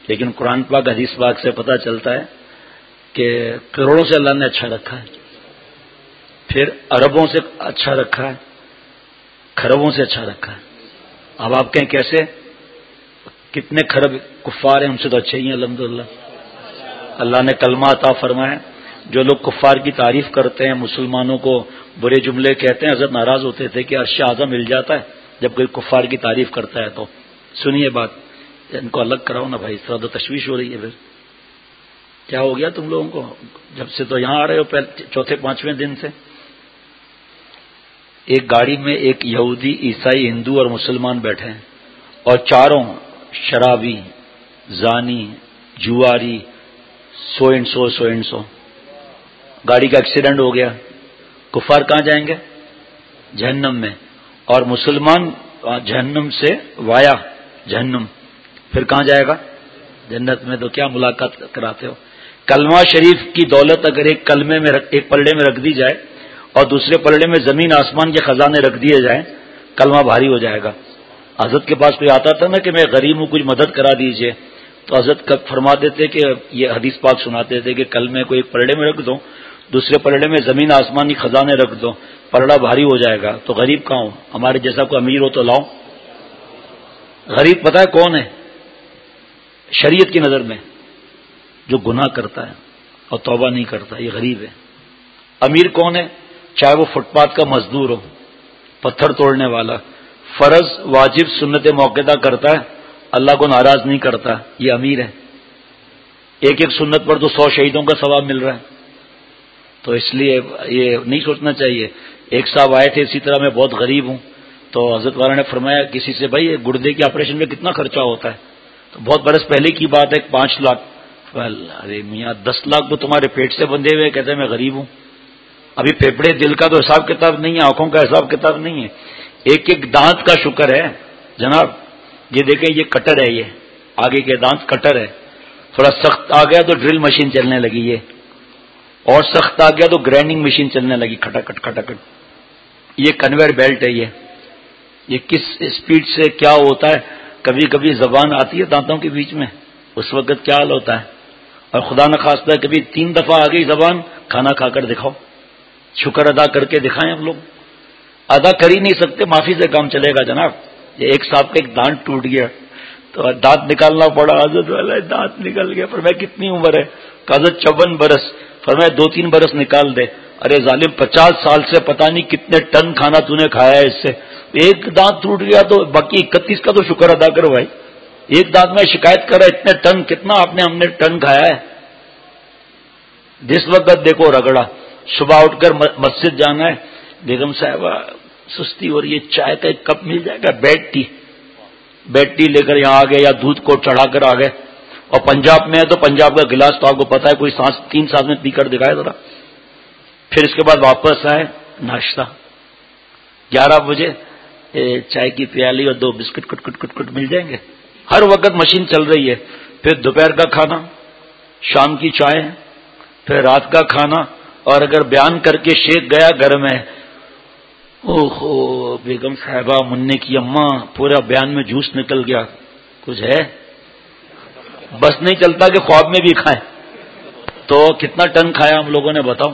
لیکن قرآن پاک حدیث پاک سے پتہ چلتا ہے کہ کروڑوں سے اللہ نے اچھا رکھا ہے، پھر اربوں سے اچھا رکھا ہے، کھربوں سے اچھا رکھا ہے. اب آپ کہیں کیسے؟ کتنے کھرب کفار ہیں، ان سے تو اچھے ہی ہیں الحمدللہ. اللہ نے کلمہ عطا فرمایا. جو لوگ کفار کی تعریف کرتے ہیں، مسلمانوں کو برے جملے کہتے ہیں، حضرت ناراض ہوتے تھے کہ عرش اعظم مل جاتا ہے جب کوئی کفار کی تعریف کرتا ہے. تو سنیے بات، ان کو الگ کراؤ نا بھائی، اس طرح تو تشویش ہو رہی ہے. پھر کیا ہو گیا تم لوگوں کو؟ جب سے تو یہاں آ رہے ہو چوتھے پانچویں دن سے. ایک گاڑی میں ایک یہودی، عیسائی، ہندو اور مسلمان بیٹھے ہیں، اور چاروں شرابی، زانی، جواری، سو اینڈ سو. گاڑی کا ایکسیڈنٹ ہو گیا. کفار کہاں جائیں گے؟ جہنم میں. اور مسلمان جہنم سے وایا جہنم، پھر کہاں جائے گا؟ جنت میں. تو کیا ملاقات کراتے ہو؟ کلمہ شریف کی دولت اگر ایک کلمے میں ایک پلڑے میں رکھ دی جائے اور دوسرے پلڑے میں زمین آسمان کے خزانے رکھ دیے جائیں، کلمہ بھاری ہو جائے گا. حضرت کے پاس کوئی آتا تھا نا کہ میں غریب ہوں، کچھ مدد کرا دیجئے، تو حضرت فرما دیتے کہ یہ حدیث پاک سناتے تھے کہ کلمے کو ایک پلڑے میں رکھ دو، دوسرے پلڑے میں زمین آسمانی خزانے رکھ دو، پلڑا بھاری ہو جائے گا. تو غریب کہاں ہو؟ ہمارے جیسا کوئی امیر ہو تو لاؤ. غریب پتہ ہے کون ہے شریعت کی نظر میں؟ جو گناہ کرتا ہے اور توبہ نہیں کرتا، یہ غریب ہے. امیر کون ہے؟ چاہے وہ فٹ پاتھ کا مزدور ہو، پتھر توڑنے والا، فرض واجب سنت موقعہ کرتا ہے، اللہ کو ناراض نہیں کرتا، یہ امیر ہے. ایک ایک سنت پر تو 100 شہیدوں کا ثواب مل رہا ہے. تو اس لیے یہ نہیں سوچنا چاہیے. ایک صاحب آئے تھے اسی طرح، میں بہت غریب ہوں، تو حضرت والا نے فرمایا کسی سے، بھائی یہ گردے کے آپریشن میں کتنا خرچہ ہوتا ہے؟ تو بہت برس پہلے کی بات ہے، 5 لاکھ. ارے میاں 10 لاکھ تو تمہارے پیٹ سے بندھے ہوئے. کہتے ہیں میں غریب ہوں. ابھی پھیپڑے دل کا تو حساب کتاب نہیں ہے، آنکھوں کا حساب کتاب نہیں ہے. ایک ایک دانت کا شکر ہے جناب. یہ دیکھیں، یہ کٹر ہے، یہ آگے کے دانت کٹر ہے. تھوڑا سخت آ گیا تو ڈرل مشین چلنے لگی، یہ اور سخت آ گیا تو گرائنڈنگ مشین چلنے لگی، کھٹاکھٹ کھٹاکھٹ. یہ کنویئر بیلٹ ہے. یہ کس اسپیڈ سے کیا ہوتا ہے. کبھی کبھی زبان آتی ہے دانتوں کے بیچ میں، اس وقت کیا حال ہوتا ہے. اور خدا نخواستہ ہے کبھی 3 دفعہ آ گئی زبان، کھانا کھا کر دکھاؤ، شکر ادا کر کے دکھائیں. ہم لوگ ادا کر ہی نہیں سکتے، معافی سے کام چلے گا جناب. یہ ایک صاحب کا ایک دانت ٹوٹ گیا تو دانت نکالنا پڑا. حضرت والا دانت نکل گیا. پر میں کتنی عمر ہے؟ حضرت 54 برس. فرمایا 2-3 برس نکال دے. ارے ظالم 50 سال سے پتہ نہیں کتنے ٹن کھانا تو نے کھایا ہے اس سے. ایک دانت ٹوٹ گیا تو باقی 31 کا تو شکر ادا کرو بھائی. ایک دانت میں شکایت کر رہا اتنے ٹن، کتنا آپ نے ہم نے ٹن کھایا ہے. جس وقت دیکھو رگڑا. صبح اٹھ کر مسجد جانا ہے، بیگم صاحبہ سستی ہو رہی ہے، چائے کا ایک کپ مل جائے گا، بیڈ ٹی لے کر یہاں آ گئے یا دودھ کو چڑھا کر آ گئے. اور پنجاب میں ہے تو پنجاب کا گلاس تو آپ کو پتا ہے، کوئی 3 سانس میں پی کر دکھائے ذرا. پھر اس کے بعد واپس آئے، ناشتہ 11 بجے چائے کی پیالی اور 2 بسکٹ کٹ کٹ کٹ کٹ مل جائیں گے. ہر وقت مشین چل رہی ہے. پھر دوپہر کا کھانا، شام کی چائے، پھر رات کا کھانا. اور اگر بیان کر کے شیک گیا گھر میں، اوہو بیگم صاحبہ، مننے کی اماں، پورا بیان میں جوس نکل گیا. کچھ ہے بس نہیں چلتا کہ خواب میں بھی کھائیں. تو کتنا ٹن کھایا ہم لوگوں نے بتاؤ.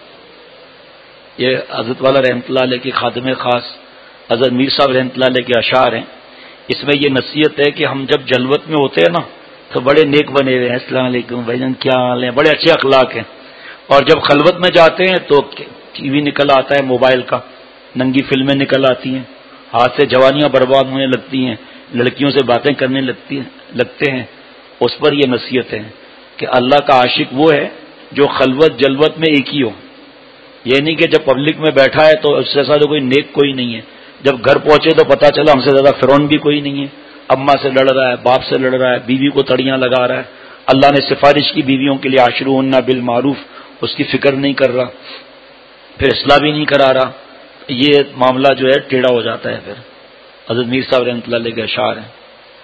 یہ حضرت والا رحمۃ اللہ علیہ کی خادم خاص حضرت میر صاحب رحمۃ اللہ علیہ کے اشعار ہیں. اس میں یہ نصیحت ہے کہ ہم جب جلوت میں ہوتے ہیں نا تو بڑے نیک بنے ہوئے ہیں، السلام علیکم بھائی جان کیا حال ہے، بڑے اچھے اخلاق ہیں. اور جب خلوت میں جاتے ہیں تو ٹی وی نکل آتا ہے، موبائل کا، ننگی فلمیں نکل آتی ہیں، ہاتھ سے جوانیاں برباد ہونے لگتی ہیں، لڑکیوں سے باتیں کرنے لگتے ہیں. اس پر یہ نصیحت ہے کہ اللہ کا عاشق وہ ہے جو خلوت جلوت میں ایک ہی ہو. یہ نہیں کہ جب پبلک میں بیٹھا ہے تو اس سے زیادہ کوئی نیک کوئی نہیں ہے، جب گھر پہنچے تو پتا چلا ہم سے زیادہ فرعون بھی کوئی نہیں ہے. اماں سے لڑ رہا ہے، باپ سے لڑ رہا ہے، بیوی کو تڑیاں لگا رہا ہے. اللہ نے سفارش کی بیویوں کے لیے عاشروہن بالمعروف، اس کی فکر نہیں کر رہا، پھر اصلاح بھی نہیں کرا رہا. یہ معاملہ جو ہے ٹیڑھا ہو جاتا ہے. پھر حضرت میر صاحب رحمۃ اللہ علیہ کے اشعار ہیں.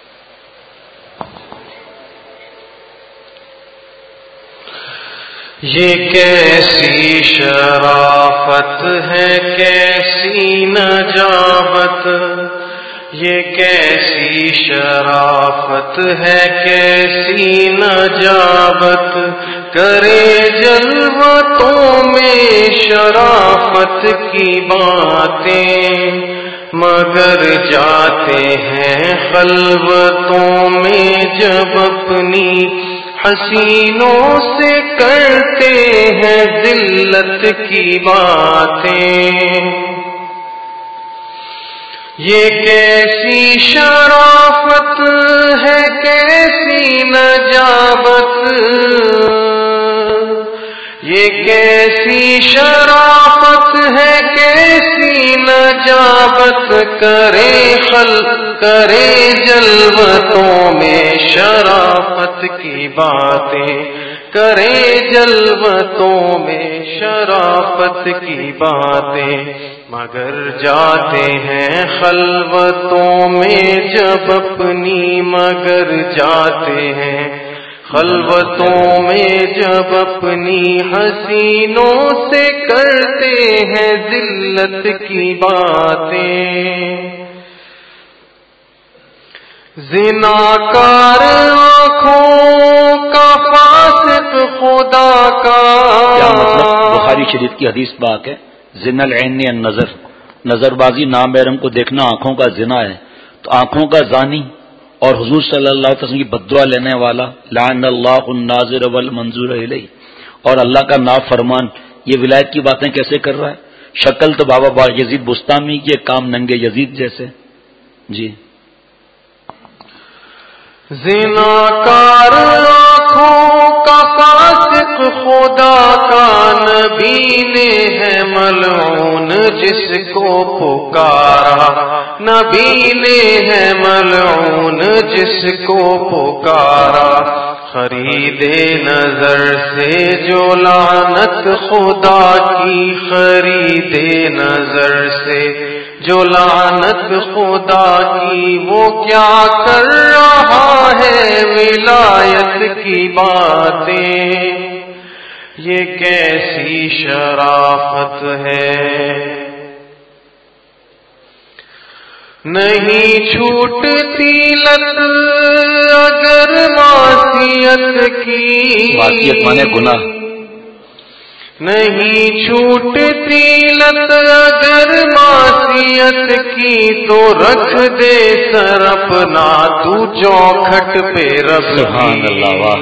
یہ کیسی شرافت ہے، کیسی نجابت، یہ کیسی شرافت ہے کیسی نجابت کرے جلوتوں میں شرافت کی باتیں مگر جاتے ہیں خلوتوں میں جب اپنی حسینوں سے کرتے ہیں ذلت کی باتیں یہ کیسی شرافت ہے کیسی نجابت یہ کیسی شرافت ہے کیسی نجابت کرے جلوتوں میں شرافت کی باتیں کرے جلوتوں میں شرافت کی باتیں مگر جاتے ہیں خلوتوں میں جب اپنی مگر جاتے ہیں خلوتوں میں جب اپنی حسینوں سے کرتے ہیں ذلت کی باتیں زناکار آنکھوں کا فاسق خدا کا کیا مطلب بخاری شریف کی حدیث پاک ہے زنا العین النظر نظر بازی نامحرم کو دیکھنا آنکھوں کا زنا ہے تو آنکھوں کا زانی اور حضور صلی اللہ علیہ وسلم کی بددعا لینے والا لعن اللہ الناظر والمنظور الیہ اور اللہ کا نافرمان یہ ولایت کی باتیں کیسے کر رہا ہے شکل تو بابا با یزید بستامی کے کام ننگے یزید جیسے جی زناکار آنکھوں کا فاسق خدا کا نبی نے ہے ملعون جس کو پکارا نبی نے ہے ملعون جس کو پکارا خریدے نظر سے جو لعنت خدا کی خریدے نظر سے جو لعنت خدا کی وہ کیا کر رہا ہے ولایت کی باتیں یہ کیسی شرافت ہے نہیں چھوٹتی لت اگر معصیت کی معصیت مانے گناہ نہیں چھوٹتی لت اگر معصیت کی تو رکھ دے سر اپنا تو چوکھٹ پہ رب سبحان اللہ واہ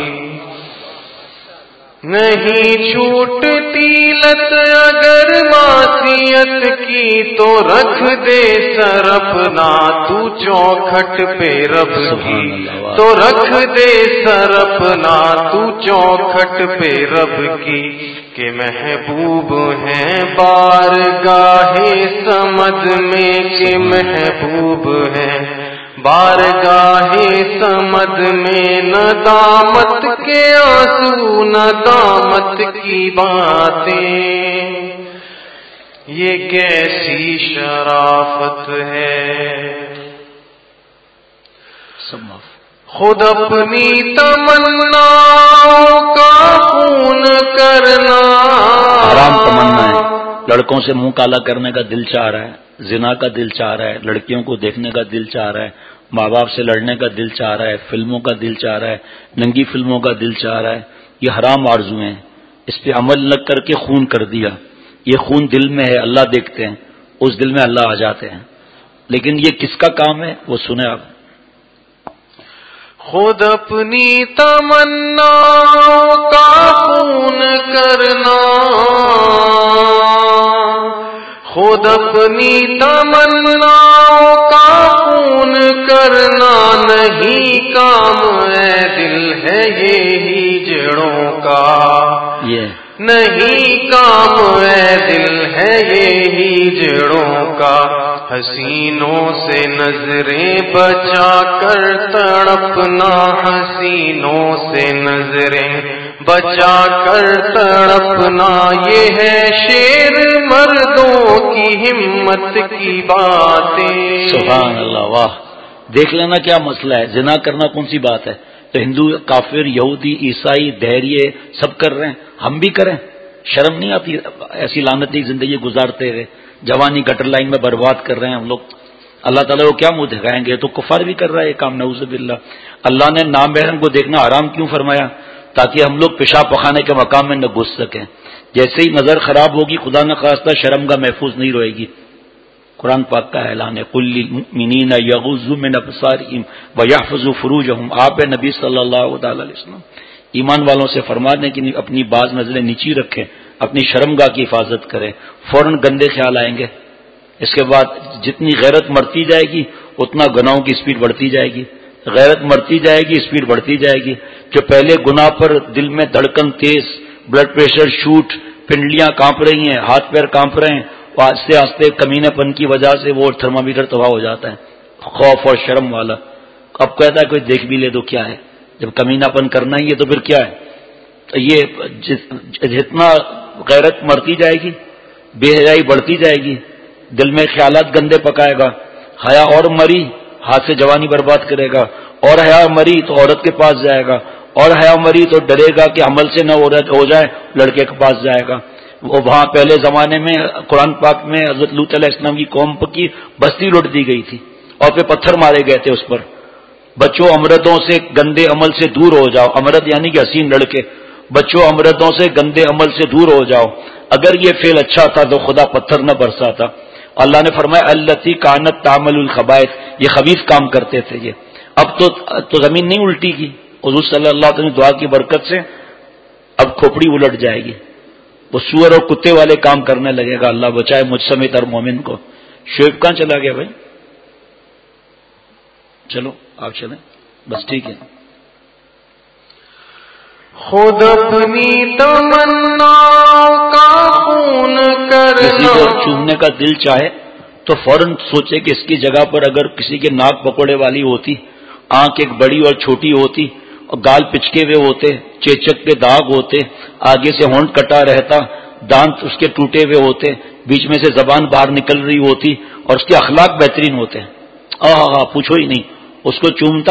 نہیں چھوٹتی لت اگر معصیت کی تو رکھ دے سر اپنا تو چوکھٹ پہ رب کی تو رکھ دے سر اپنا تو چوکھٹ پہ رب کی کہ محبوب ہیں بارگاہ سمد میں کہ محبوب ہیں بارگاہ سمد میں ندامت کے آنسو ندامت کی باتیں یہ کیسی شرافت ہے خود اپنی تمناؤں کا خون کرنا حرام تمنا ہے لڑکوں سے منہ کالا کرنے کا دل چاہ رہا ہے زنا کا دل چاہ رہا ہے لڑکیوں کو دیکھنے کا دل چاہ رہا ہے ماں باپ سے لڑنے کا دل چاہ رہا ہے فلموں کا دل چاہ رہا ہے ننگی فلموں کا دل چاہ رہا ہے یہ حرام آرزویں ہیں اس پہ عمل نہ کر کے خون کر دیا یہ خون دل میں ہے اللہ دیکھتے ہیں اس دل میں اللہ آ جاتے ہیں لیکن یہ کس کا کام ہے وہ سنیں آپ خود اپنی تمنا کا خون کرنا خود اپنی تمنا کا خون کرنا نہیں کام ہے دل ہے یہی جڑوں کا نہیں کام ہے دل ہے یہی جڑوں کا حسینوں سے نظریں بچا کر تڑپنا حسینوں سے نظریں بچا کر تڑپنا یہ ہے شیر مردوں کی ہمت کی باتیں سبحان اللہ واہ دیکھ لینا کیا مسئلہ ہے زنا کرنا کون سی بات ہے تو ہندو کافر یہودی عیسائی دہریے سب کر رہے ہیں ہم بھی کریں شرم نہیں آتی ایسی لعنتی زندگی گزارتے ہوئے جوانی گٹر لائن میں برباد کر رہے ہیں ہم لوگ اللہ تعالیٰ کو کیا منہ دکھائیں گے؟ تو کفار بھی کر رہا ہے یہ کام، نعوذ باللہ۔ اللہ نے نامحرم کو دیکھنا حرام کیوں فرمایا؟ تاکہ ہم لوگ پیشاب پخانے کے مقام میں نہ گھس سکیں۔ جیسے ہی نظر خراب ہوگی خدا نہ خواستہ شرمگاہ محفوظ نہیں رہے گی۔ قرآن پاک کا اعلان ہے قل للمؤمنین یغضوا من ابصارہم ویحفظوا فروجہم۔ آپ نبی صلی اللہ علیہ وسلم ایمان والوں سے فرما دیں کہ اپنی باز نظریں نیچی رکھیں، اپنی شرمگاہ کی حفاظت کریں، فوراً گندے خیال آئیں گے۔ اس کے بعد جتنی غیرت مرتی جائے گی اتنا گناہوں کی سپیڈ بڑھتی جائے گی، غیرت مرتی جائے گی سپیڈ بڑھتی جائے گی۔ جو پہلے گناہ پر دل میں دھڑکن تیز، بلڈ پریشر شوٹ، پنڈلیاں کانپ رہی ہیں، ہاتھ پیر کانپ رہے ہیں، وہ آہستے آہستے کمینے پن کی وجہ سے وہ تھرمامیٹر تباہ ہو جاتا ہے، خوف اور شرم والا۔ اب کہتا ہے کوئی دیکھ بھی لے تو کیا ہے، جب کمینہ پن کرنا ہی ہے تو پھر کیا ہے؟ تو یہ جتنا غیرت مرتی جائے گی بے حیائی بڑھتی جائے گی، دل میں خیالات گندے پکائے گا، حیا اور مری ہاتھ سے جوانی برباد کرے گا، اور حیا مری تو عورت کے پاس جائے گا، اور حیا مری تو ڈرے گا کہ عمل سے نہ ہو جائے لڑکے کے پاس جائے گا۔ وہ وہاں پہلے زمانے میں قرآن پاک میں حضرت لوط علیہ السلام کی قوم کی بستی لوٹ دی گئی تھی اور پھر پتھر مارے گئے تھے اس پر۔ بچوں امردوں سے گندے عمل سے دور ہو جاؤ، امرد یعنی کہ حسین لڑکے، بچوں امردوں سے گندے عمل سے دور ہو جاؤ۔ اگر یہ فعل اچھا تھا تو خدا پتھر نہ برساتا۔ اللہ نے فرمایا التی کانت تعمل الخبائث، یہ خبیث کام کرتے تھے یہ۔ اب تو زمین نہیں الٹی کی، حضور صلی اللہ علیہ وسلم دعا کی برکت سے اب کھوپڑی الٹ جائے گی، وہ سور اور کتے والے کام کرنے لگے گا۔ اللہ بچائے مجھ سمیت ہر مومن کو۔ شعیب کہاں چلا گیا بھائی؟ چلو آپ چلیں، بس ٹھیک ہے۔ خود اپنی تمنا کا خون کرنا، کسی کو چومنے کا دل چاہے تو فوراً سوچے کہ اس کی جگہ پر اگر کسی کے ناک پکوڑے والی ہوتی، آنکھ ایک بڑی اور چھوٹی ہوتی، اور گال پچکے ہوئے ہوتے، چیچک کے داغ ہوتے، آگے سے ہونٹ کٹا رہتا، دانت اس کے ٹوٹے ہوئے ہوتے، بیچ میں سے زبان باہر نکل رہی ہوتی، اور اس کے اخلاق بہترین ہوتے، پوچھو ہی نہیں، اس کو چومتا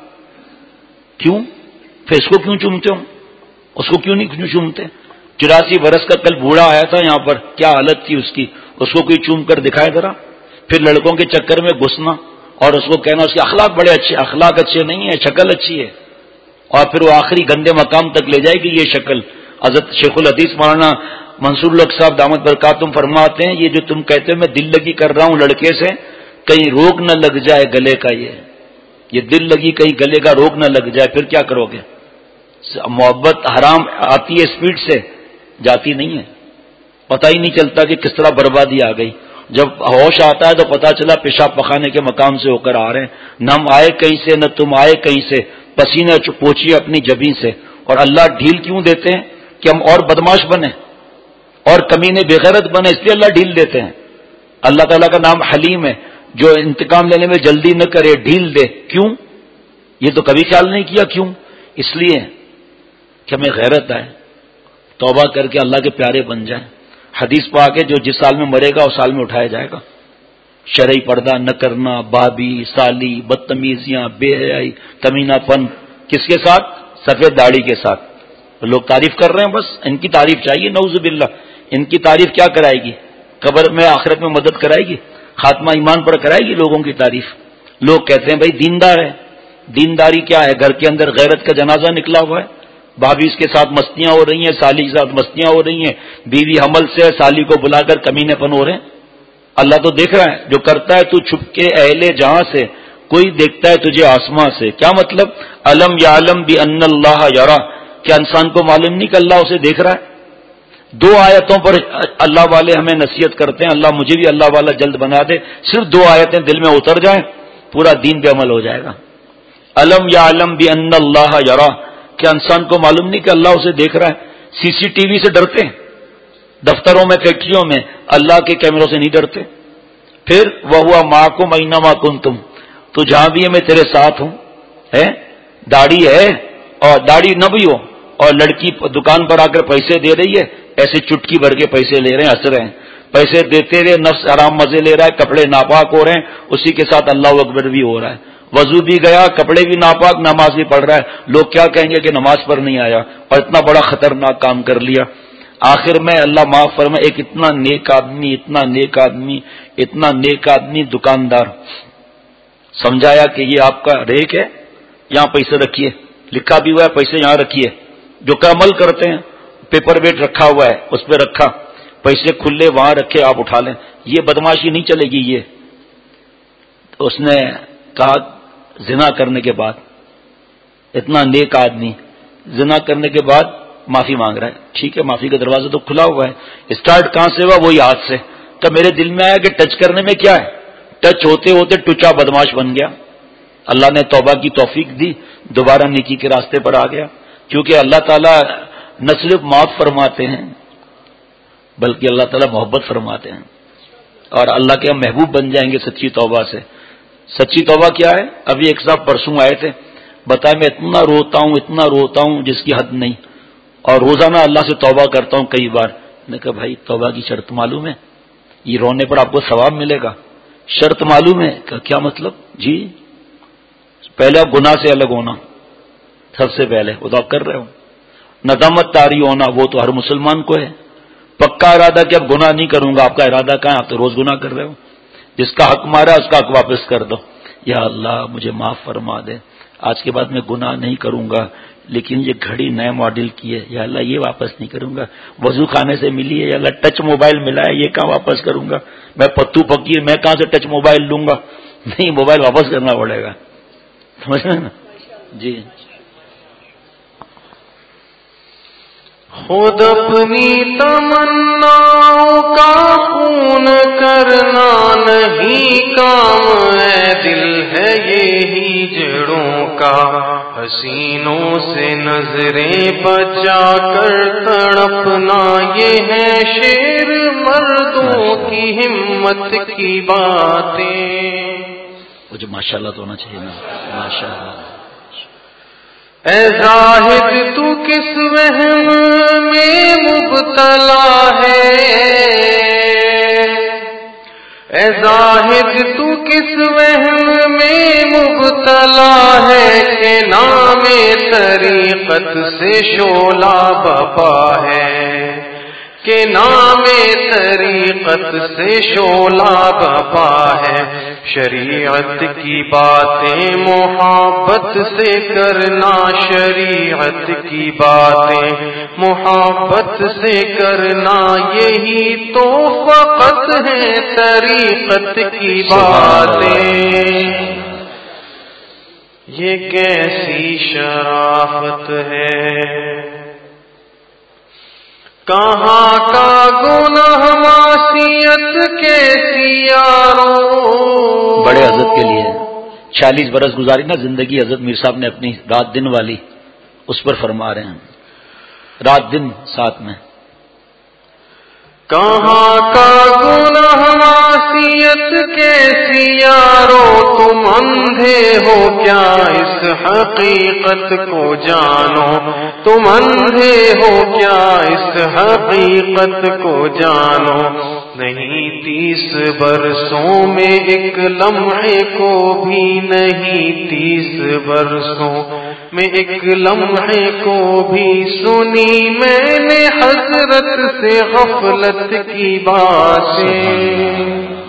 کیوں؟ پھر اس کو کیوں چومتے ہو؟ اس کو کیوں نہیں چومتے؟ 84 برس کا کل بوڑھا آیا تھا یہاں پر، کیا حالت تھی اس کی، اس کو کوئی چوم کر دکھائے ذرا؟ پھر لڑکوں کے چکر میں گھسنا اور اس کو کہنا اس کے اخلاق بڑے اچھے، اخلاق اچھے نہیں ہیں، شکل اچھی ہے، اور پھر وہ آخری گندے مقام تک لے جائے گی یہ شکل۔ حضرت شیخ الحدیث مولانا منصور الحق صاحب دامت برکاتہم فرماتے ہیں یہ جو تم کہتے ہو میں دل لگی کر رہا ہوں لڑکے سے، کہیں روگ نہ لگ جائے گلے کا، یہ دل لگی کہیں گلے کا روگ نہ لگ جائے، پھر کیا کرو گے؟ محبت حرام آتی ہے اسپیڈ سے، جاتی نہیں ہے، پتہ ہی نہیں چلتا کہ کس طرح بربادی آ گئی۔ جب ہوش آتا ہے تو پتہ چلا پیشاب پخانے کے مقام سے ہو کر آ رہے ہیں، نہ ہم آئے کہیں سے نہ تم آئے کہیں سے، پسینہ پوچھیے اپنی جبیں سے۔ اور اللہ ڈھیل کیوں دیتے ہیں؟ کہ ہم اور بدماش بنے اور کمینے بےغیرت بنے، اس لیے اللہ ڈھیل دیتے ہیں۔ اللہ تعالیٰ کا نام حلیم ہے، جو انتقام لینے میں جلدی نہ کرے، ڈھیل دے۔ کیوں؟ یہ تو کبھی خیال نہیں کیا کیوں؟ اس لیے کہ ہمیں غیرت آئے، توبہ کر کے اللہ کے پیارے بن جائیں۔ حدیث پاک ہے جو جس سال میں مرے گا اس سال میں اٹھایا جائے گا۔ شرعی پردہ نہ کرنا، بابی سالی، بدتمیزیاں، بے حیائی، کمینہ پن، کس کے ساتھ؟ سفید داڑھی کے ساتھ۔ لوگ تعریف کر رہے ہیں، بس ان کی تعریف چاہیے، نعوذ باللہ۔ ان کی تعریف کیا کرائے گی؟ قبر میں آخرت میں مدد کرائے گی؟ خاتمہ ایمان پر کرائے گی لوگوں کی تعریف؟ لوگ کہتے ہیں بھائی دیندار ہے، دینداری کیا ہے؟ گھر کے اندر غیرت کا جنازہ نکلا ہوا ہے، بھابھی اس کے ساتھ مستیاں ہو رہی ہیں، سالی کے ساتھ مستیاں ہو رہی ہیں، بیوی حمل سے سالی کو بلا کر کمینے پن ہو رہے ہیں۔ اللہ تو دیکھ رہا ہے، جو کرتا ہے تو چھپ کے اہل جہاں سے، کوئی دیکھتا ہے تجھے آسماں سے۔ کیا مطلب؟ علم یعلم بان اللہ یرا، کیا انسان کو معلوم نہیں کہ اللہ اسے دیکھ رہا ہے؟ 2 آیتوں پر اللہ والے ہمیں نصیحت کرتے ہیں، اللہ مجھے بھی اللہ والا جلد بنا دے، صرف 2 آیتیں دل میں اتر جائیں پورا دین پہ عمل ہو جائے گا۔ علم یعلم بان اللہ یرا، کیا انسان کو معلوم نہیں کہ اللہ اسے دیکھ رہا ہے؟ CCTV سے ڈرتے ہیں، دفتروں میں فیکٹریوں میں، اللہ کے کیمروں سے نہیں ڈرتے۔ پھر وَهُوَ مَعَكُمْ أَيْنَمَا كُنتُمْ، تو جہاں بھی ہے میں تیرے ساتھ ہوں۔ ہے داڑھی ہے اور داڑھی نہ بھی ہو، اور لڑکی دکان پر آ کر پیسے دے رہی ہے، ایسے چٹکی بھر کے پیسے لے رہے ہیں، ہنس رہے ہیں، پیسے دیتے رہے، نفس حرام مزے لے رہا ہے، کپڑے ناپاک ہو رہے ہیں، اسی کے ساتھ اللہ اکبر بھی ہو رہا ہے، وضو بھی گیا، کپڑے بھی ناپاک، نماز بھی پڑھ رہا ہے۔ لوگ کیا کہیں گے کہ نماز پر نہیں آیا اور اتنا بڑا خطرناک کام کر لیا۔ آخر میں اللہ معاف فرمائے، ایک اتنا نیک آدمی، اتنا نیک آدمی، اتنا نیک آدمی دکاندار سمجھایا کہ یہ آپ کا ریک ہے، یہاں پیسے رکھیے، لکھا بھی ہوا ہے پیسے یہاں رکھیے، جو کا عمل کرتے ہیں پیپر ویٹ رکھا ہوا ہے اس پہ رکھا، پیسے کھلے وہاں رکھے، آپ اٹھا لیں، یہ بدماشی نہیں چلے گی یہ. تو اس نے کہا زنا کرنے کے بعد، اتنا نیک آدمی زنا کرنے کے بعد معافی مانگ رہا ہے، ٹھیک ہے معافی کا دروازہ تو کھلا ہوا ہے. اسٹارٹ کہاں سے ہوا؟ وہی ہاتھ سے. تو میرے دل میں آیا کہ ٹچ کرنے میں کیا ہے، ٹچ ہوتے ہوتے ٹچا بدماش بن گیا. اللہ نے توبہ کی توفیق دی، دوبارہ نیکی کے راستے پر آ گیا. کیونکہ اللہ تعالیٰ نہ صرف معاف فرماتے ہیں بلکہ اللہ تعالیٰ محبت فرماتے ہیں، اور اللہ کے ہم محبوب بن جائیں گے سچی توبہ سے. سچی توبہ کیا ہے؟ ابھی ایک صاحب پرسوں آئے تھے، بتایا میں اتنا روتا ہوں جس کی حد نہیں، اور روزانہ اللہ سے توبہ کرتا ہوں کئی بار. میں نے کہا بھائی توبہ کی شرط معلوم ہے؟ یہ رونے پر آپ کو ثواب ملے گا، شرط معلوم ہے؟ کہ کیا مطلب؟ جی پہلے آپ گناہ سے الگ ہونا، سب سے پہلے وہ تو آپ کر رہے ہو. ندامت طاری ہونا، وہ تو ہر مسلمان کو ہے. پکا ارادہ کہ اب گناہ نہیں کروں گا، آپ کا ارادہ کہاں ہے؟ آپ تو روز گناہ کر رہے ہو. جس کا حق مارا اس کا حق واپس کر دو. یا اللہ مجھے معاف فرما دے، آج کے بعد میں گناہ نہیں کروں گا، لیکن یہ گھڑی نئے ماڈل کی ہے، یا اللہ یہ واپس نہیں کروں گا. وضو خانے سے ملی ہے، یا اللہ ٹچ موبائل ملا ہے، یہ کہاں واپس کروں گا. میں پتو فقیر، میں کہاں سے ٹچ موبائل لوں گا؟ نہیں، موبائل واپس کرنا پڑے گا. سمجھ رہے نا؟ جی خود اپنی تمناؤں کا خون کرنا نہیں کام، اے دل ہے یہی جڑوں کا، حسینوں سے نظریں بچا کر تڑپنا، یہ ہے شیر مردوں کی ہمت کی باتیں. مجھے ماشاءاللہ تو ہونا چاہیے نا، ماشاءاللہ. اے زاہد تو کس وہم میں مبتلا ہے، اے زاہد تو کس وہم میں مبتلا ہے، کہ نام طریقت سے شعلہ بپا ہے، کہ نام طریقت سے شعلہ بپا ہے. شریعت کی باتیں محبت سے کرنا، شریعت کی باتیں محبت سے کرنا، یہی تو فقط ہے طریقت کی باتیں. یہ کیسی شرافت ہے، کہاں کا گناہ معصیت کیسی یاروں. بڑے حضرت کے لیے 40 برس گزاری نا زندگی، حضرت میر صاحب نے اپنی رات دن والی، اس پر فرما رہے ہیں رات دن ساتھ میں. کہاں کا گناہ معصیت کیسی یارو، تم اندھے ہو کیا اس حقیقت کو جانو، تم اندھے ہو کیا اس حقیقت کو جانو. نہیں 30 برسوں میں ایک لمحے کو بھی نہیں، 30 برسوں میں ایک لمحے کو بھی سنی میں نے حضرت سے غفلت کی باتیں.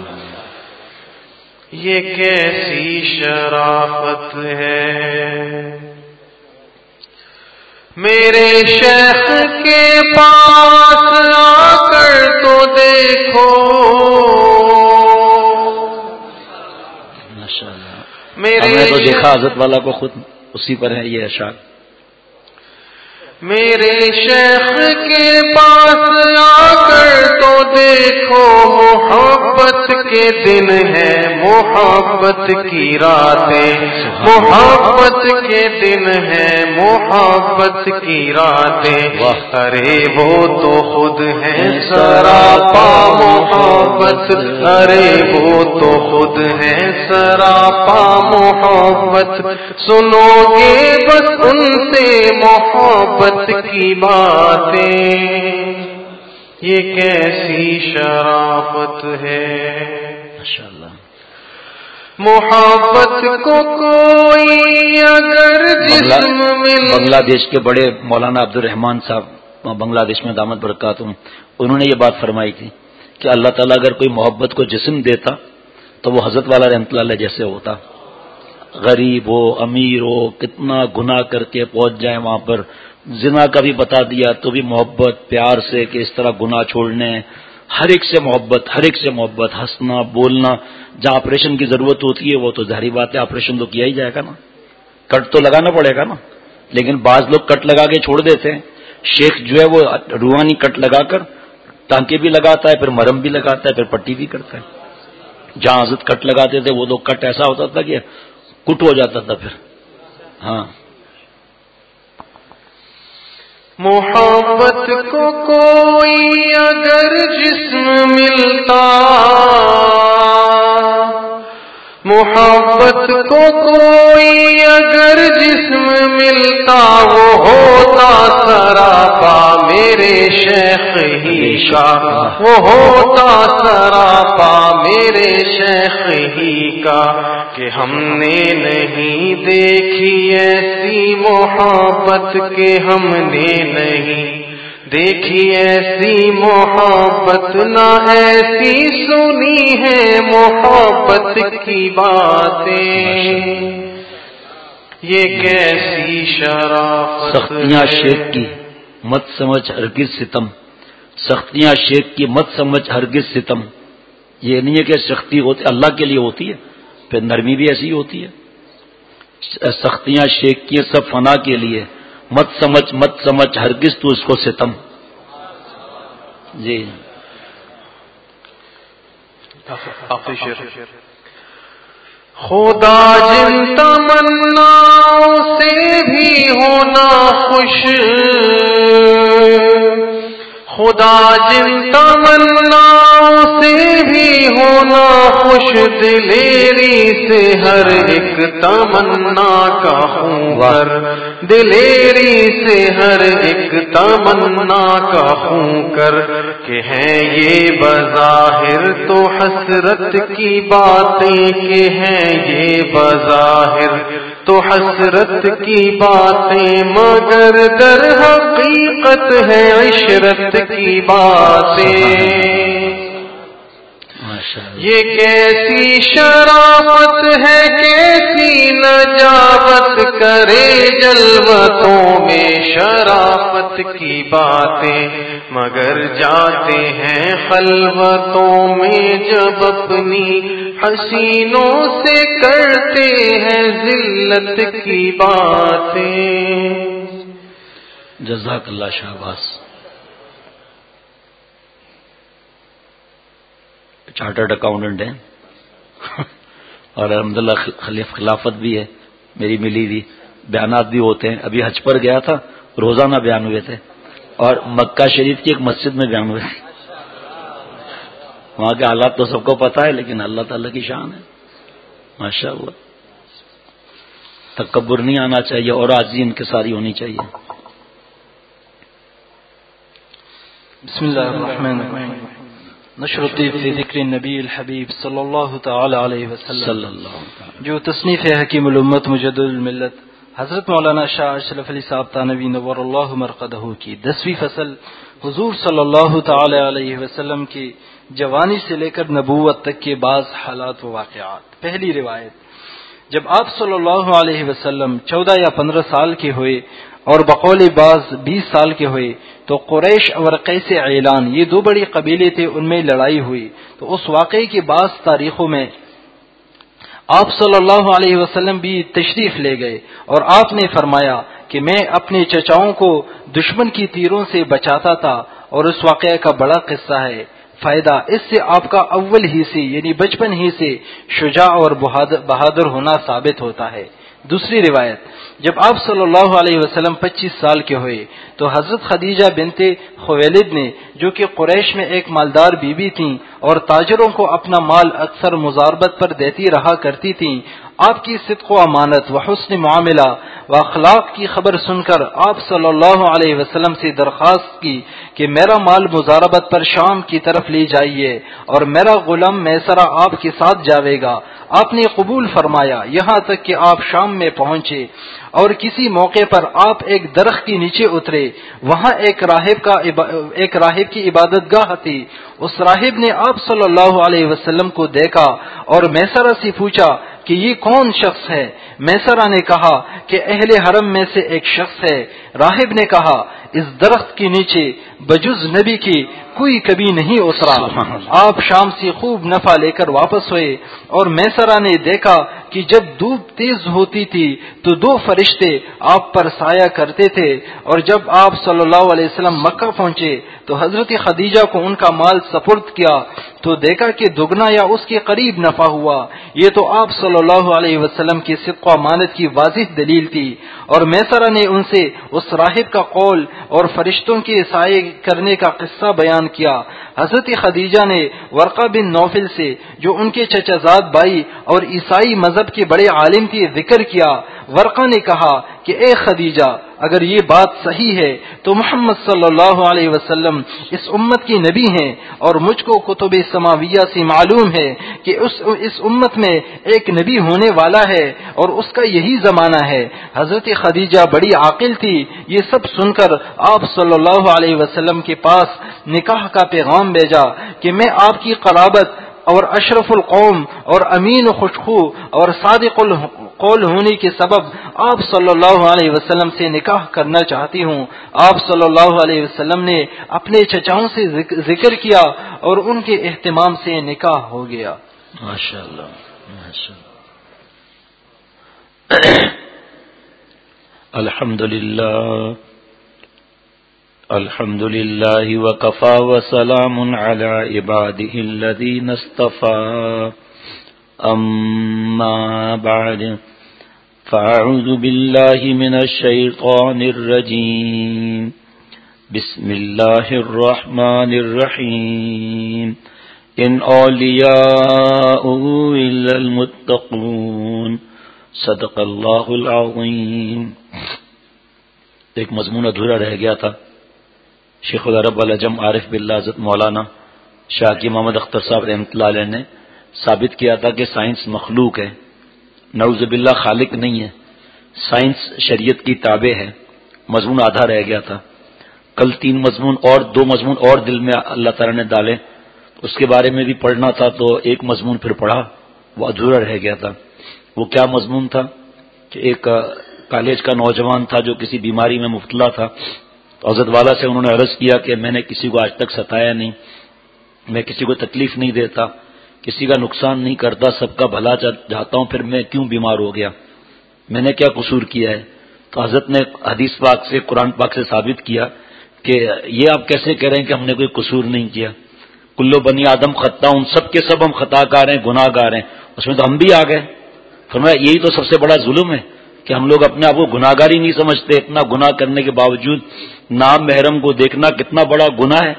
یہ کیسی شرافت ہے، میرے شیخ کے پاس آ کر تو دیکھو، ہم نے تو دیکھا حضرت والا کو، خود اسی پر ہے یہ اشعار. میرے شیخ کے پاس آ کر تو دیکھو، محبت کے دن ہے محبت کی راتیں، محبت کے دن ہے محبت کی راتیں. ارے وہ تو خود ہے سراپا محبت، ارے وہ تو خود ہے سراپا محبت. سنو گے بس ان سے محبت کی باتیں، یہ کیسی شرافت ہے. ماشاءاللہ. محبت کو کوئی اگر جسم مل، بنگلہ دیش کے بڑے مولانا عبد الرحمان صاحب بنگلہ دیش میں دامت برکاتہم، انہوں نے یہ بات فرمائی تھی کہ اللہ تعالیٰ اگر کوئی محبت کو جسم دیتا تو وہ حضرت والا رحمۃ اللہ علیہ جیسے ہوتا. غریب ہو امیر ہو کتنا گناہ کر کے پہنچ جائیں وہاں پر، زنا کا بھی بتا دیا تو بھی محبت پیار سے کہ اس طرح گناہ چھوڑنے، ہر ایک سے محبت، ہر ایک سے محبت، ہنسنا بولنا. جہاں آپریشن کی ضرورت ہوتی ہے وہ تو ظاہری بات ہے آپریشن تو کیا ہی جائے گا نا، کٹ تو لگانا پڑے گا نا. لیکن بعض لوگ کٹ لگا کے چھوڑ دیتے ہیں. شیخ جو ہے وہ روحانی کٹ لگا کر ٹانکے بھی لگاتا ہے، پھر مرہم بھی لگاتا ہے، پھر پٹی بھی کرتا ہے. جہاں حضرت کٹ لگاتے تھے وہ تو کٹ ایسا ہوتا تھا کہ کٹ ہو جاتا تھا پھر. ہاں محبت کو کوئی اگر جسم ملتا، محبت کو کوئی اگر جسم ملتا، وہ ہوتا سراپا میرے شیخ ہی کا، وہ ہوتا سراپا میرے شیخ ہی کا. کہ ہم نے نہیں دیکھی ایسی محبت، کہ ہم نے نہیں دیکھی ایسی محبت، نہ ایسی سنی ہے محبت کی باتیں. یہ کیسی شرافت سختیاں شیخ کی مت سمجھ ہرگز ستم، سختیاں شیخ کی مت سمجھ ہرگز ستم. یہ نہیں ہے کہ سختی ہوتی اللہ کے لیے ہوتی ہے، پھر نرمی بھی ایسی ہوتی ہے. سختیاں شیخ کی سب فنا کے لیے، مت سمجھ ہرگز تو اس کو ستم. جی خدا جن تمناؤں سے بھی ہونا خوش، خدا جن تمناؤں سے بھی ہونا خوش، دلیری سے ہر ایک تمنا کا خوں کر، دلیری سے ہر ایک تمنا کا خوں کر. کہ ہیں یہ بظاہر تو حسرت کی باتیں، کہ ہیں یہ بظاہر تو حسرت کی باتیں، مگر در حقیقت ہے عشرت کی باتیں. یہ کیسی شرافت ہے، کیسی نجابت، کرے جلوتوں میں شرافت کی باتیں، مگر جاتے ہیں خلوتوں میں جب اپنی حسینوں سے کرتے ہیں ذلت کی باتیں. جزاک اللہ شہباز. چارٹرڈ اکاؤنٹنٹ ہیں اور الحمدللہ خلافت بھی ہے میری ملی ہوئی، بیانات بھی ہوتے ہیں. ابھی حج پر گیا تھا، روزانہ بیان ہوئے تھے، اور مکہ شریف کی ایک مسجد میں بیان ہوئے تھے. وہاں کے حالات تو سب کو پتہ ہے، لیکن اللہ تعالیٰ کی شان ہے ماشاء اللہ. تکبر نہیں آنا چاہیے اور عاجزی انکساری ہونی چاہیے. بسم اللہ الرحمن الرحیم. نشرتی فی ذکر النبی الحبیب صلی اللہ تعالی علیہ وسلم، جو تصنیف حکیم الامت مجدد الملت حضرت مولانا شاہ اشرف علی صاحب تانوی نور اللہ مرقدہ کی 10ویں فصل حضور صلی اللہ تعالی علیہ وسلم کی جوانی سے لے کر نبوت تک کے بعض حالات و واقعات. پہلی روایت، جب آپ صلی اللہ علیہ وسلم 14 یا 15 سال کے ہوئے اور بقول بعض 20 سال کے ہوئے تو قریش اور قیس اعلان، یہ دو بڑی قبیلے تھے، ان میں لڑائی ہوئی. تو اس واقعے کی بعض تاریخوں میں آپ صلی اللہ علیہ وسلم بھی تشریف لے گئے اور آپ نے فرمایا کہ میں اپنے چچاؤں کو دشمن کی تیروں سے بچاتا تھا. اور اس واقعے کا بڑا قصہ ہے. فائدہ اس سے آپ کا اول ہی سے یعنی بچپن ہی سے شجاع اور بہادر ہونا ثابت ہوتا ہے. دوسری روایت، جب آپ صلی اللہ علیہ وسلم 25 سال کے ہوئے تو حضرت خدیجہ بنت خویلد نے، جو کہ قریش میں ایک مالدار بیوی تھیں اور تاجروں کو اپنا مال اکثر مزاربت پر دیتی رہا کرتی تھیں، آپ کی صدق و امانت و حسن معاملہ و اخلاق کی خبر سن کر آپ صلی اللہ علیہ وسلم سے درخواست کی کہ میرا مال مزاربت پر شام کی طرف لے جائیے اور میرا غلام میسرہ آپ کے ساتھ جاوے گا. آپ نے قبول فرمایا یہاں تک کہ آپ شام میں پہنچے اور کسی موقع پر آپ ایک درخت کے نیچے اترے. وہاں ایک راہب کی عبادت گاہ تھی. اس راہب نے آپ صلی اللہ علیہ وسلم کو دیکھا اور میسرہ سے پوچھا کہ یہ کون شخص ہے؟ میسرہ نے کہا کہ اہل حرم میں سے ایک شخص ہے۔ راہب نے کہا اس درخت کے نیچے بجز نبی کی کوئی کبھی نہیں اترا۔ آپ شام سے خوب نفع لے کر واپس ہوئے اور میسرہ نے دیکھا کہ جب دھوپ تیز ہوتی تھی تو دو فرشتے آپ پر سایہ کرتے تھے، اور جب آپ صلی اللہ علیہ وسلم مکہ پہنچے تو حضرت خدیجہ کو ان کا مال سپرد کیا تو دیکھا کہ دگنا یا اس کے قریب نفع ہوا۔ یہ تو آپ صلی اللہ علیہ وسلم کی صدق و امانت کی واضح دلیل تھی۔ اور میسرہ نے ان سے اس راہب کا قول اور فرشتوں کے سائے کرنے کا قصہ بیان کیا۔ حضرت خدیجہ نے ورقہ بن نوفل سے، جو ان کے چچا زاد بھائی اور عیسائی مذہب کے بڑے عالم تھے، ذکر کیا۔ ورقہ نے کہا کہ اے خدیجہ، اگر یہ بات صحیح ہے تو محمد صلی اللہ علیہ وسلم اس امت کی نبی ہیں، اور مجھ کو کتب سماویہ سے معلوم ہے کہ اس امت میں ایک نبی ہونے والا ہے اور اس کا یہی زمانہ ہے۔ حضرت خدیجہ بڑی عاقل تھی۔ یہ سب سن کر آپ صلی اللہ علیہ وسلم کے پاس نکاح کا پیغام بھیجا کہ میں آپ کی قرابت اور اشرف القوم اور امین و خوشخو اور صادق القول ہونے کے سبب آپ صلی اللہ علیہ وسلم سے نکاح کرنا چاہتی ہوں۔ آپ صلی اللہ علیہ وسلم نے اپنے چچاؤں سے ذکر کیا اور ان کے اہتمام سے نکاح ہو گیا۔ ماشاءاللہ ماشاءاللہ۔ الحمد للہ وکفى وسلام علی عباده الذین اصطفى، اما بعد فاعوذ باللہ من الشیطان الرجیم، بسم اللہ الرحمن الرحیم، ان اولیاؤه الا المتقون، صدق اللہ العظیم۔ ایک مضمون ادھورا رہ گیا تھا۔ شیخ العرب العجم عارف باللہ حضرت مولانا شاکی محمد اختر صاحب رحمۃ اللہ علیہ نے ثابت کیا تھا کہ سائنس مخلوق ہے، نعوذ باللہ خالق نہیں ہے، سائنس شریعت کی تابع ہے۔ مضمون آدھا رہ گیا تھا۔ کل دو مضمون اور دل میں اللہ تعالیٰ نے ڈالے، اس کے بارے میں بھی پڑھنا تھا، تو ایک مضمون پھر پڑھا، وہ ادھورا رہ گیا تھا۔ وہ کیا مضمون تھا کہ ایک کالج کا نوجوان تھا جو کسی بیماری میں مبتلا تھا، تو حضرت والا سے انہوں نے عرض کیا کہ میں نے کسی کو آج تک ستایا نہیں، میں کسی کو تکلیف نہیں دیتا، کسی کا نقصان نہیں کرتا، سب کا بھلا چاہتا ہوں، پھر میں کیوں بیمار ہو گیا، میں نے کیا قصور کیا ہے؟ تو حضرت نے حدیث پاک سے، قرآن پاک سے ثابت کیا کہ یہ آپ کیسے کہہ رہے ہیں کہ ہم نے کوئی قصور نہیں کیا؟ کلو بنی آدم خطا، ان سب کے سب ہم خطا کار ہیں، گناہ گار ہیں، اس میں تو ہم بھی آ گئے۔ فرمایا یہی تو سب سے بڑا ظلم ہے کہ ہم لوگ اپنے آپ کو گناہگار ہی نہیں سمجھتے۔ اتنا گناہ کرنے کے باوجود نام محرم کو دیکھنا کتنا بڑا گناہ ہے۔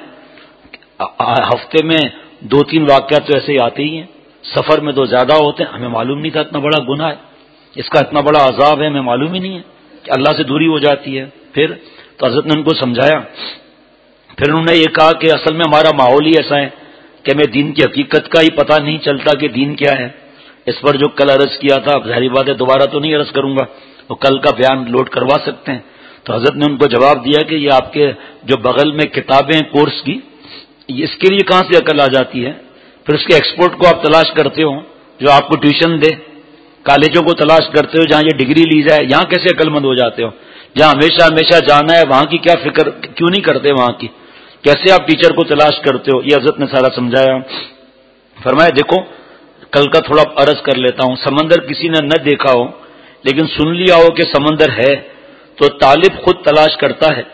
ہفتے میں 2-3 واقعات تو ایسے ہی آتے ہی ہیں، سفر میں تو زیادہ ہوتے ہیں، ہمیں معلوم نہیں تھا اتنا بڑا گناہ ہے، اس کا اتنا بڑا عذاب ہے، ہمیں معلوم ہی نہیں ہے کہ اللہ سے دوری ہو جاتی ہے۔ پھر تو حضرت نے ان کو سمجھایا، پھر انہوں نے یہ کہا کہ اصل میں ہمارا ماحول ہی ایسا ہے کہ ہمیں دین کی حقیقت کا ہی پتہ نہیں چلتا کہ دین کیا ہے۔ اس پر جو کل عرض کیا تھا، ظاہری بات ہے دوبارہ تو نہیں عرض کروں گا، وہ کل کا بیان لوڈ کروا سکتے ہیں۔ تو حضرت نے ان کو جواب دیا کہ یہ آپ کے جو بغل میں کتابیں کورس کی، اس کے لیے کہاں سے عقل آ جاتی ہے؟ پھر اس کے ایکسپرٹ کو آپ تلاش کرتے ہو جو آپ کو ٹیوشن دے، کالجوں کو تلاش کرتے ہو جہاں یہ ڈگری لی جائے، یہاں کیسے عقل مند ہو جاتے ہو؟ جہاں ہمیشہ جانا ہے وہاں کی کیا فکر کیوں نہیں کرتے؟ وہاں کی کیسے آپ ٹیچر کو تلاش کرتے ہو؟ یہ حضرت نے سارا سمجھایا۔ فرمایا دیکھو کل کا تھوڑا عرض کر لیتا ہوں، سمندر کسی نے نہ دیکھا ہو لیکن سن لیا ہو کہ سمندر ہے، تو طالب خود تلاش کرتا ہے،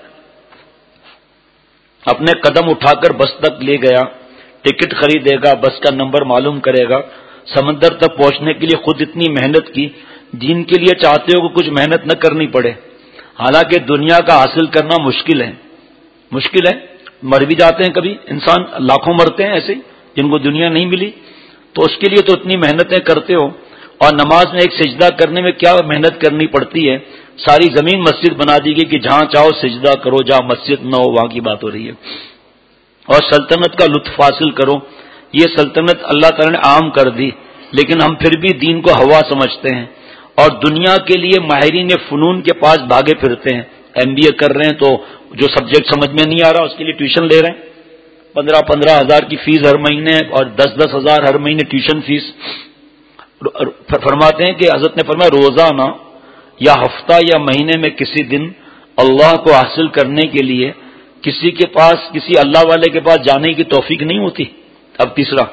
اپنے قدم اٹھا کر بس تک لے گیا، ٹکٹ خریدے گا، بس کا نمبر معلوم کرے گا، سمندر تک پہنچنے کے لیے خود اتنی محنت کی۔ دین کے لیے چاہتے ہو کہ کچھ محنت نہ کرنی پڑے، حالانکہ دنیا کا حاصل کرنا مشکل ہے، مر بھی جاتے ہیں کبھی انسان، لاکھوں مرتے ہیں ایسے جن کو دنیا نہیں ملی، تو اس کے لیے تو اتنی محنتیں کرتے ہو۔ اور نماز میں ایک سجدہ کرنے میں کیا محنت کرنی پڑتی ہے؟ ساری زمین مسجد بنا دی گئی کہ جہاں چاہو سجدہ کرو، جہاں مسجد نہ ہو وہاں کی بات ہو رہی ہے۔ اور سلطنت کا لطف حاصل کرو، یہ سلطنت اللہ تعالی نے عام کر دی، لیکن ہم پھر بھی دین کو ہوا سمجھتے ہیں اور دنیا کے لیے ماہرین فنون کے پاس بھاگے پھرتے ہیں۔ MBA کر رہے ہیں تو جو سبجیکٹ سمجھ میں نہیں آ رہا اس کے لیے ٹیوشن لے رہے ہیں، 15,000 کی فیس ہر مہینے اور 10,000 ہر مہینے ٹیوشن فیس۔ فرماتے ہیں کہ حضرت نے فرمایا روزانہ یا ہفتہ یا مہینے میں کسی دن اللہ کو حاصل کرنے کے لیے کسی کے پاس، کسی اللہ والے کے پاس جانے کی توفیق نہیں ہوتی. اب تیسرا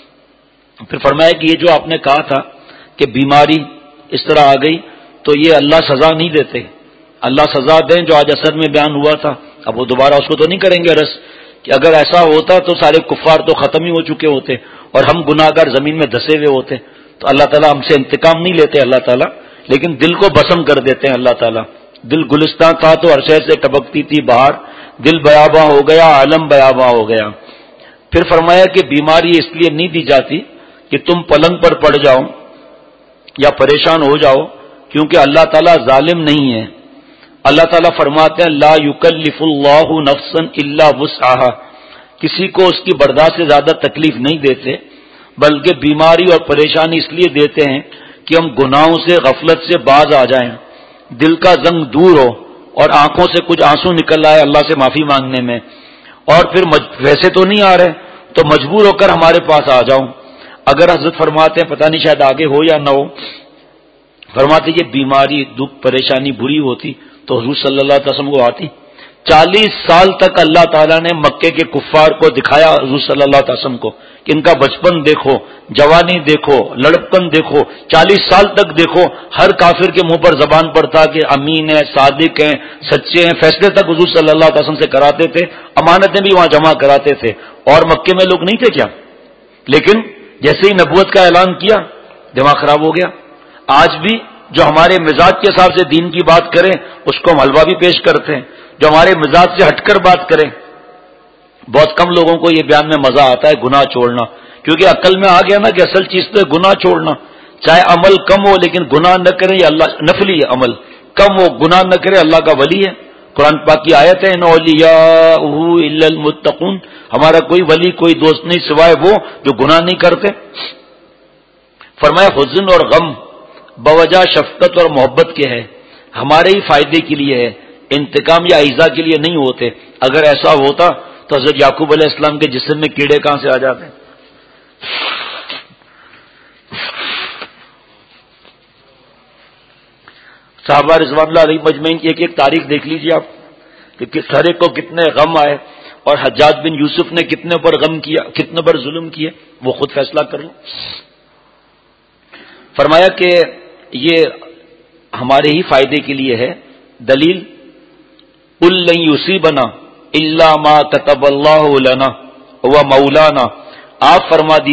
پھر فرمایا کہ یہ جو آپ نے کہا تھا کہ بیماری اس طرح آ گئی تو یہ اللہ سزا نہیں دیتے. اللہ سزا دیں جو آج اثر میں بیان ہوا تھا. اب وہ دوبارہ اس کو تو نہیں کریں گے رس کہ اگر ایسا ہوتا تو سارے کفار تو ختم ہی ہو چکے ہوتے اور ہم گناہ گار زمین میں دھسے ہوئے ہوتے. تو اللہ تعالیٰ ہم سے انتقام نہیں لیتے اللہ تعالیٰ، لیکن دل کو بسم کر دیتے ہیں اللہ تعالیٰ. دل گلستان تھا تو عرصے سے ٹپکتی تھی بہار، دل بیاباں ہو گیا، عالم بیاباں ہو گیا. پھر فرمایا کہ بیماری اس لیے نہیں دی جاتی کہ تم پلنگ پر پڑ جاؤ یا پریشان ہو جاؤ، کیونکہ اللہ تعالیٰ ظالم نہیں ہے. اللہ تعالیٰ فرماتے ہیں لا یکلف اللہ نفسا الا وسعها، کسی کو اس کی برداشت سے زیادہ تکلیف نہیں دیتے، بلکہ بیماری اور پریشانی اس لیے دیتے ہیں کہ ہم گناہوں سے، غفلت سے باز آ جائیں، دل کا زنگ دور ہو اور آنکھوں سے کچھ آنسو نکل آئے اللہ سے معافی مانگنے میں، اور پھر ویسے تو نہیں آ رہے تو مجبور ہو کر ہمارے پاس آ جاؤں. اگر حضرت فرماتے ہیں پتہ نہیں شاید آگے ہو یا نہ ہو، فرماتے یہ بیماری دکھ پریشانی بری ہوتی تو حضور صلی اللہ علیہ وسلم کو آتی. 40 سال تک اللہ تعالیٰ نے مکے کے کفار کو دکھایا حضور صلی اللہ علیہ وسلم کو کہ ان کا بچپن دیکھو، جوانی دیکھو، لڑکپن دیکھو، 40 سال تک دیکھو. ہر کافر کے منہ پر زبان پر تھا کہ امین ہیں، صادق ہیں، سچے ہیں. فیصلے تک حضور صلی اللہ علیہ وسلم سے کراتے تھے، امانتیں بھی وہاں جمع کراتے تھے. اور مکے میں لوگ نہیں تھے کیا؟ لیکن جیسے ہی نبوت کا اعلان کیا دماغ خراب ہو گیا. آج بھی جو ہمارے مزاج کے حساب سے دین کی بات کریں اس کو ہم حلوہ بھی پیش کرتے ہیں، جو ہمارے مزاج سے ہٹ کر بات کریں. بہت کم لوگوں کو یہ بیان میں مزہ آتا ہے گناہ چھوڑنا، کیونکہ عقل میں آ گیا نا کہ اصل چیز تو ہے گناہ چھوڑنا. چاہے عمل کم ہو لیکن گناہ نہ کرے، یہ اللہ نفلی عمل کم ہو گناہ نہ کرے، اللہ کا ولی ہے. قرآن پاک کی آیت ہے ان اولیاءہ الا المتقون، ہمارا کوئی ولی کوئی دوست نہیں سوائے وہ جو گناہ نہیں کرتے. فرمایا حزن اور غم بوجہ شفقت اور محبت کے ہے، ہمارے ہی فائدے کے لیے ہے، انتقام یا ایذا کے لیے نہیں ہوتے. اگر ایسا ہوتا تو حضرت یعقوب علیہ السلام کے جسم میں کیڑے کہاں سے آ جاتے؟ صحابہ رضوان اللہ علیہ مجمعین کی ایک ایک تاریخ دیکھ لیجیے آپ کہ کس طرح کو کتنے غم آئے اور حجاج بن یوسف نے کتنے پر غم کیا، کتنے پر ظلم کیے، وہ خود فیصلہ کر لو. فرمایا کہ یہ ہمارے ہی فائدے کے لیے ہے. دلیل قل لن یصیبنا الا ما كتب اللہ لنا هو مولانا، آپ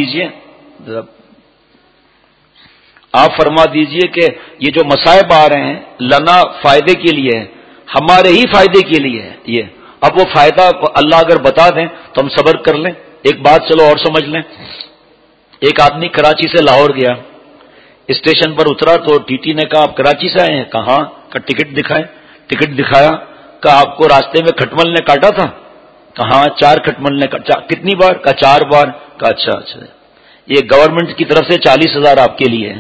فرما دیجئے کہ یہ جو مصائب آ رہے ہیں لنا فائدے کے لیے ہے، ہمارے ہی فائدے کے لیے ہے یہ. اب وہ فائدہ اللہ اگر بتا دیں تو ہم صبر کر لیں. ایک بات چلو اور سمجھ لیں. ایک آدمی کراچی سے لاہور گیا، اسٹیشن پر اترا تو ٹی ٹی نے کہا آپ کراچی سے آئے ہیں؟ کہاں. کا ٹکٹ دکھائیں. ٹکٹ دکھایا. کہا آپ کو راستے میں کھٹمل نے کاٹا تھا؟ کہاں 4 کھٹمل نے کاٹا. کتنی بار؟ کہا 4 بار. کہا اچھا یہ گورنمنٹ کی طرف سے 40,000 آپ کے لیے ہے.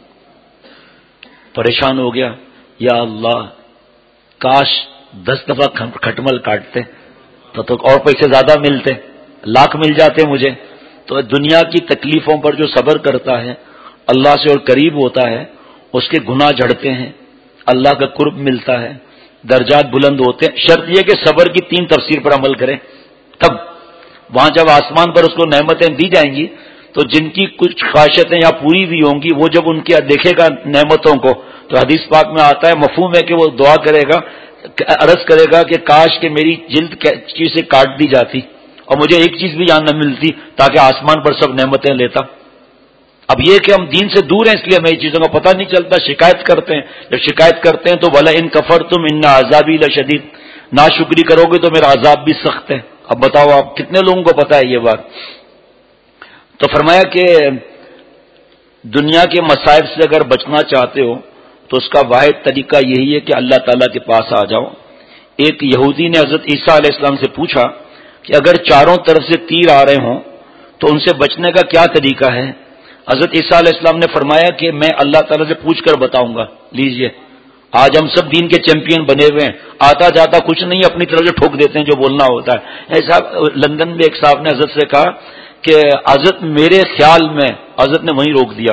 پریشان ہو گیا، یا اللہ کاش 10 دفعہ کھٹمل کاٹتے تو اور پیسے زیادہ ملتے، لاکھ مل جاتے مجھے. تو دنیا کی تکلیفوں پر جو صبر کرتا ہے اللہ سے اور قریب ہوتا ہے اس کے گناہ جھڑتے ہیں، اللہ کا قرب ملتا ہے، درجات بلند ہوتے ہیں. شرط یہ کہ صبر کی 3 تفسیر پر عمل کریں. تب وہاں جب آسمان پر اس کو نعمتیں دی جائیں گی تو جن کی کچھ خواہشتیں یا پوری بھی ہوں گی وہ جب ان کے دیکھے گا نعمتوں کو تو حدیث پاک میں آتا ہے، مفہوم ہے کہ وہ دعا کرے گا، عرض کرے گا کہ کاش کہ میری جلد چیز سے کاٹ دی جاتی اور مجھے ایک چیز بھی یہاں نہ ملتی تاکہ آسمان پر سب نعمتیں لیتا. اب یہ کہ ہم دین سے دور ہیں اس لیے ہمیں یہ چیزوں کا پتہ نہیں چلتا، شکایت کرتے ہیں. جب شکایت کرتے ہیں تو بھلا ان کفرتم ان عذابی لشدید، ناشکری کرو گے تو میرا عذاب بھی سخت ہے. اب بتاؤ آپ کتنے لوگوں کو پتہ ہے یہ بات. تو فرمایا کہ دنیا کے مصائب سے اگر بچنا چاہتے ہو تو اس کا واحد طریقہ یہی ہے کہ اللہ تعالیٰ کے پاس آ جاؤ. ایک یہودی نے حضرت عیسیٰ علیہ السلام سے پوچھا کہ اگر چاروں طرف سے تیر آ رہے ہوں تو ان سے بچنے کا کیا طریقہ ہے؟ حضرت عیسیٰ علیہ السلام نے فرمایا کہ میں اللہ تعالیٰ سے پوچھ کر بتاؤں گا. لیجئے آج ہم سب دین کے چیمپئن بنے ہوئے ہیں، آتا جاتا کچھ نہیں اپنی طرف سے ٹھوک دیتے ہیں جو بولنا ہوتا ہے. ایسا لندن میں ایک صاحب نے حضرت سے کہا کہ حضرت میرے خیال میں، حضرت نے وہیں روک دیا،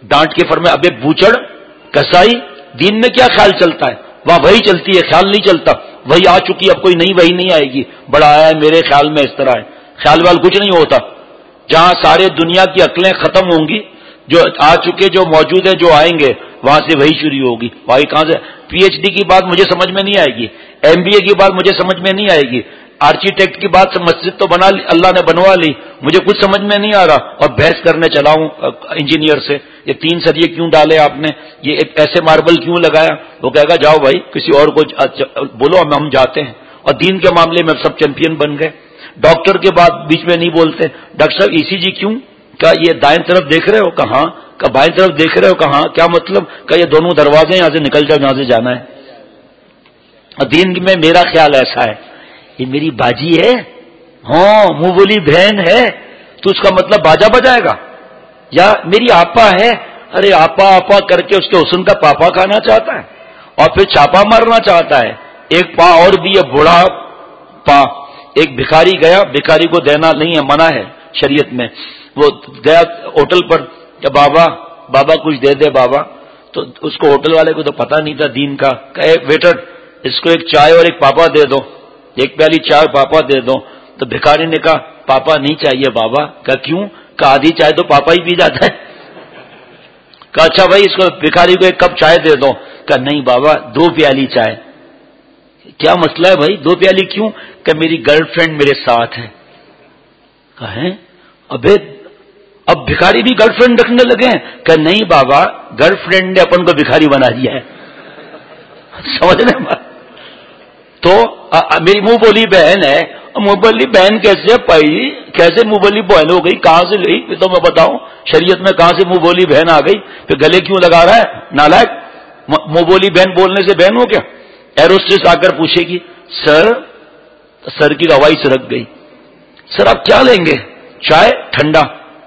ڈانٹ کے فرمایا ابے بوچڑ کسائی دین میں کیا خیال چلتا ہے؟ وہاں وہی چلتی ہے، خیال نہیں چلتا. وہی آ چکی، اب کوئی نئی وہی نہیں آئے گی. بڑا آیا ہے میرے خیال میں اس طرح ہے. خیال وال کچھ نہیں ہوتا. جہاں سارے دنیا کی عقلیں ختم ہوں گی، جو آ چکے جو موجود ہیں جو آئیں گے وہاں سے وہی شروع ہوگی. وہی کہاں سے؟ پی ایچ ڈی کی بات مجھے سمجھ میں نہیں آئے گی، ایم بی اے کی بات مجھے سمجھ میں نہیں آئے گی، آرکیٹیکٹ کی بات مسجد تو بنا لی، اللہ نے بنوا لی، مجھے کچھ سمجھ میں نہیں آ رہا اور بحث کرنے چلا ہوں انجینئر سے، یہ 3 سریے کیوں ڈالے آپ نے، یہ ایسے ماربل کیوں لگایا؟ وہ کہے گا جاؤ بھائی کسی اور کو بولو، ہم جاتے ہیں. اور دین کے معاملے میں سب چیمپئن بن گئے. ڈاکٹر کے بعد بیچ میں نہیں بولتے. ڈاکٹر صاحب ای سی جی کیوں؟ کہا یہ دائیں طرف دیکھ رہے ہو؟ کہاں؟ کہ بائیں طرف دیکھ رہے ہو؟ کہاں؟ کیا مطلب؟ کہ یہ دونوں دروازے یہاں سے نکل جاؤ جہاں سے جانا ہے. اور دین میں میرا خیال ایسا ہے، یہ میری باجی ہے، ہاں منہ بولی بہن ہے تو اس کا مطلب باجا بجائے گا؟ یا میری آپا ہے، ارے آپا آپا کر کے اس کے حسن کا پاپا کھانا چاہتا ہے اور پھر چھاپا مارنا چاہتا ہے. ایک پا اور بھی ہے، بوڑھا پا. ایک بھکاری گیا، بھکاری کو دینا نہیں ہے، منع ہے شریعت میں. وہ گیا ہوٹل پر کہ بابا بابا کچھ دے دے بابا. تو اس کو ہوٹل والے کو تو پتہ نہیں تھا دین کا. کہے ویٹر اس کو ایک چائے اور ایک پاپا دے دو، ایک پیالی چائے پاپا دے دو. تو بھکاری نے کہا پاپا نہیں چاہیے بابا. کہا کیوں؟ کہ آدھی چائے تو پاپا ہی پی جاتا ہے. کہا اچھا بھائی اس کو بھکاری کو ایک کپ چائے دے دو. کہا نہیں بابا 2 پیالی چائے. کیا مسئلہ ہے بھائی 2 پیالی کیوں؟ کہ میری گرل فرینڈ میرے ساتھ ہے. کہیں ابے اب بھکاری بھی گرل فرینڈ رکھنے لگے ہیں؟ کہ نہیں بابا گرل فرینڈ نے اپن کو بھکاری بنا دیا ہے. سمجھ رہے ہیں؟ تو میری منہ بولی بہن ہے. منہ بولی بہن کیسے پائی؟ کیسے منہ بولی بہن ہو گئی؟ کہاں سے گئی تو میں بتاؤں؟ شریعت میں کہاں سے منہ بولی بہن آ گئی؟ پھر گلے کیوں لگا رہا ہے نالائق؟ منہ بولی بہن بولنے سے بہن ہو کیا؟ ایروسٹس آ کر پوچھے گی سر کی روائی سرک گئی. سر آپ کیا لیں گے؟ چائے ٹھنڈا.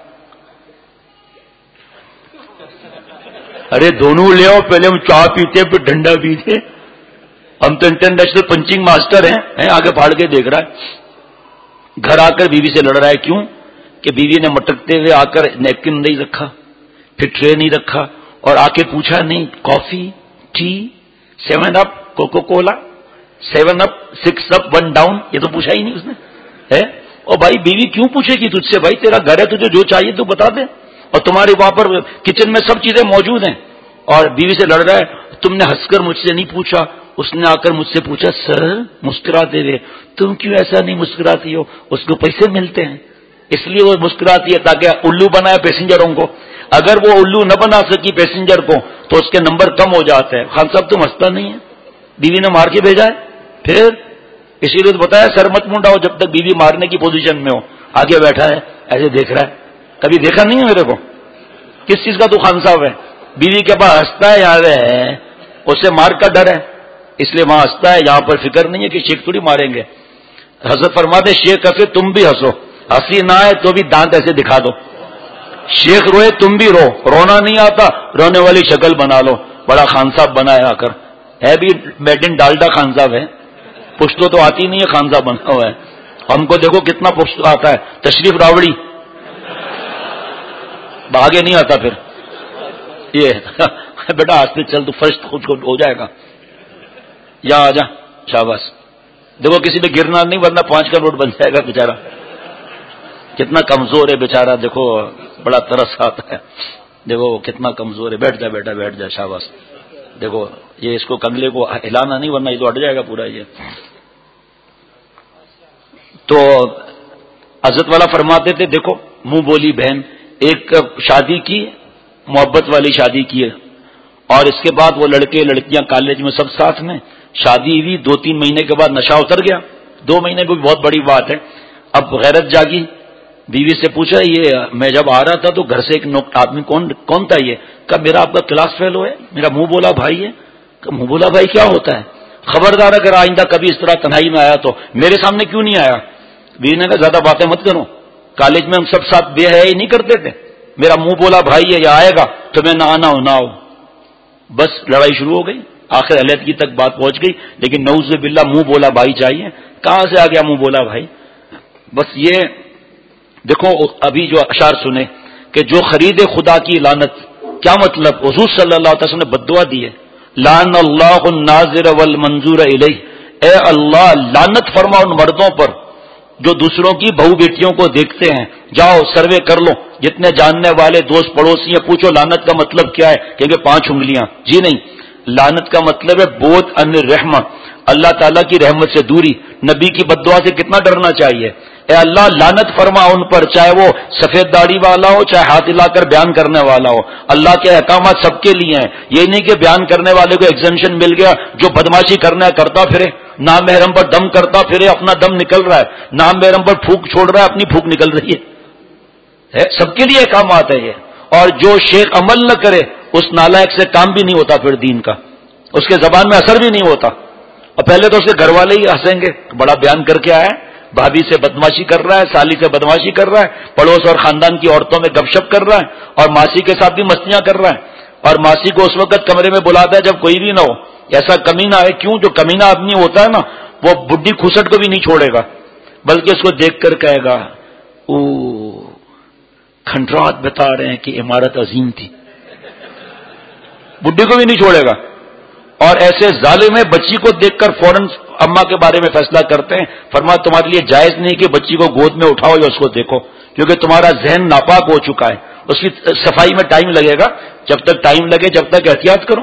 ارے دونوں لے آؤ، پہلے ہم چائے پیتے پھر ٹھنڈا پیتے. ہم تو انٹرنیشنل پنچنگ ماسٹر ہیں. آگے پھاڑ کے دیکھ رہا ہے. گھر آ کر بیوی سے لڑ رہا ہے. کیوں؟ کہ بیوی نے مٹکتے ہوئے آ کر نیپکن نہیں رکھا، پھر ٹرے نہیں رکھا اور آ کے پوچھا نہیں coffee tea 7 up coca cola 7 up 6 up 1 down, یہ تو پوچھا ہی نہیں اس نے ہے. اور بھائی بیوی کیوں پوچھے گی تجھ سے؟ بھائی تیرا گھر ہے، تجھے جو چاہیے تو بتا دے. اور تمہارے وہاں پر کچن میں سب چیزیں موجود ہیں اور بیوی سے لڑ رہا ہے. تم نے ہنس کر مجھ سے نہیں پوچھا، اس نے آ کر مجھ سے پوچھا سر مسکراتے ہوئے تم کیوں ایسا نہیں مسکراتی ہو؟ اس کو پیسے ملتے ہیں اس لیے وہ مسکراتی ہے تاکہ الو بنائے پیسنجروں کو. اگر وہ الو نہ بنا سکی پیسنجر کو تو اس کے نمبر کم ہو جاتے ہیں. خان صاحب تم ہنستا نہیں ہے، بیوی نے مار کے بھیجا ہے. پھر اسی لیے تو بتایا سر مت منڈاؤ جب تک بیوی مارنے کی پوزیشن میں ہو. آگے بیٹھا ہے ایسے دیکھ رہا ہے. کبھی دیکھا نہیں ہے میرے کو؟ کس چیز کا تو خان صاحب ہے؟ بیوی کے پاس ہنستا ہے یار ہے، اس سے مار کا ڈر ہے اس لیے وہاں ہنستا ہے. یہاں پر فکر نہیں ہے کہ شیخ تھوڑی ماریں گے. حضرت فرماتے شیخ کہتے تم بھی ہنسو، ہنسی نہ آئے تو بھی دانت ایسے دکھا دو. شیخ روئے تم بھی رو، رونا نہیں آتا رونے والی شکل بنا لو. بڑا خان صاحب بنا ہے آ کر، ہے بھی میڈ ان ڈالڈا خان صاحب ہے. پشتو تو آتی نہیں ہے، خان صاحب بنا ہوا ہے. ہم کو دیکھو کتنا پشتو آتا ہے. تشریف راوڑی آگے نہیں آتا. پھر یہ بیٹا آج سے چل تو فرسٹ خود کو ہو جائے گا. یا آ جا شاباش. دیکھو کسی پہ گرنا نہیں ورنہ 5 کا نوٹ بن جائے گا. بیچارہ کتنا کمزور ہے بیچارہ، دیکھو بڑا ترس آتا ہے. دیکھو کتنا کمزور ہے. بیٹھ جا بیٹا بیٹھ جا شاباش. دیکھو یہ اس کو کنگلے کو ہلانا نہیں ورنہ یہ تو ہٹ جائے گا پورا. یہ تو حضرت والا فرماتے تھے دیکھو منہ بولی بہن. ایک شادی کی، محبت والی شادی کی ہے اور اس کے بعد وہ لڑکے لڑکیاں کالج میں سب ساتھ میں. شادی ہوئی 2-3 مہینے کے بعد نشہ اتر گیا. 2 مہینے کوئی بہت بڑی بات ہے. اب غیرت جاگی، بیوی سے پوچھا یہ میں جب آ رہا تھا تو گھر سے ایک آدمی کون تھا؟ یہ کہ میرا آپ کا کلاس فیلو ہے، میرا منہ بولا بھائی ہے. کہ منہ بولا بھائی کیا ہوتا ہے؟ خبردار اگر آئندہ کبھی اس طرح تنہائی میں آیا تو میرے سامنے کیوں نہیں آیا؟ بیوی نے کہا زیادہ باتیں مت کرو، کالج میں ہم سب ساتھ بے حیائی نہیں کرتے تھے. میرا منہ بولا بھائی ہے، یا آئے گا تو میں نہ آنا ہو نہ ہو. بس لڑائی شروع ہو گئی. آخر علیحدگی تک بات پہنچ گئی. لیکن نعوذ باللہ منہ بولا بھائی چاہیے. کہاں سے آ گیا منہ بولا بھائی؟ بس یہ دیکھو ابھی جو اشعار سنے کہ جو خرید خدا کی لعنت کیا مطلب؟ حضور صلی اللہ علیہ وسلم نے بددعا دی ہے، لعن اللہ الناظر والمنظور الیہ، اے اللہ لعنت فرما ان مردوں پر جو دوسروں کی بہو بیٹیوں کو دیکھتے ہیں. جاؤ سروے کر لو، جتنے جاننے والے دوست پڑوسی ہیں پوچھو لعنت کا مطلب کیا ہے، کہیں 5 انگلیاں. جی نہیں، لعنت کا مطلب ہے بعد عن الرحمہ، اللہ تعالیٰ کی رحمت سے دوری. نبی کی بددعا سے کتنا ڈرنا چاہیے. اے اللہ لعنت فرما ان پر، چاہے وہ سفید داڑھی والا ہو چاہے ہاتھ ہلا کر بیان کرنے والا ہو. اللہ کے احکامات سب کے لیے ہیں، یہ نہیں کہ بیان کرنے والے کو ایگزمپشن مل گیا، جو بدماشی کرنا ہے کرتا پھرے، نام محرم پر دم کرتا پھرے اپنا دم نکل رہا ہے، نام محرم پر پھونک چھوڑ رہا ہے اپنی پھونک نکل رہی ہے. سب کے لیے احکامات ہے یہ. اور جو شیخ عمل نہ کرے اس نالائق سے کام بھی نہیں ہوتا، پھر دین کا اس کے زبان میں اثر بھی نہیں ہوتا. اور پہلے تو اس کے گھر والے ہی ہنسیں گے، بڑا بیان کر کے آیا ہے، بھابھی سے بدماشی کر رہا ہے، سالی سے بدماشی کر رہا ہے، پڑوس اور خاندان کی عورتوں میں گپ شپ کر رہا ہے، اور ماسی کے ساتھ بھی مستیاں کر رہا ہے. اور ماسی کو اس وقت کمرے میں بلاتا ہے جب کوئی بھی نہ ہو. ایسا کمینہ ہے، کیوں؟ جو کمینہ آدمی ہوتا ہے نا وہ بڈھی کھسٹ کو بھی نہیں چھوڑے گا، بلکہ اس کو دیکھ کر کہے گا او کھنڈرات بتا رہے ہیں کہ عمارت عظیم تھی، بڈھی کو بھی نہیں چھوڑے گا. اور ایسے ظالم بچی کو دیکھ کر فوراً اماں کے بارے میں فیصلہ کرتے ہیں. فرمایا تمہارے لیے جائز نہیں کہ بچی کو گود میں اٹھاؤ یا اس کو دیکھو، کیونکہ تمہارا ذہن ناپاک ہو چکا ہے. اس کی صفائی میں ٹائم لگے گا، جب تک ٹائم لگے جب تک احتیاط کرو.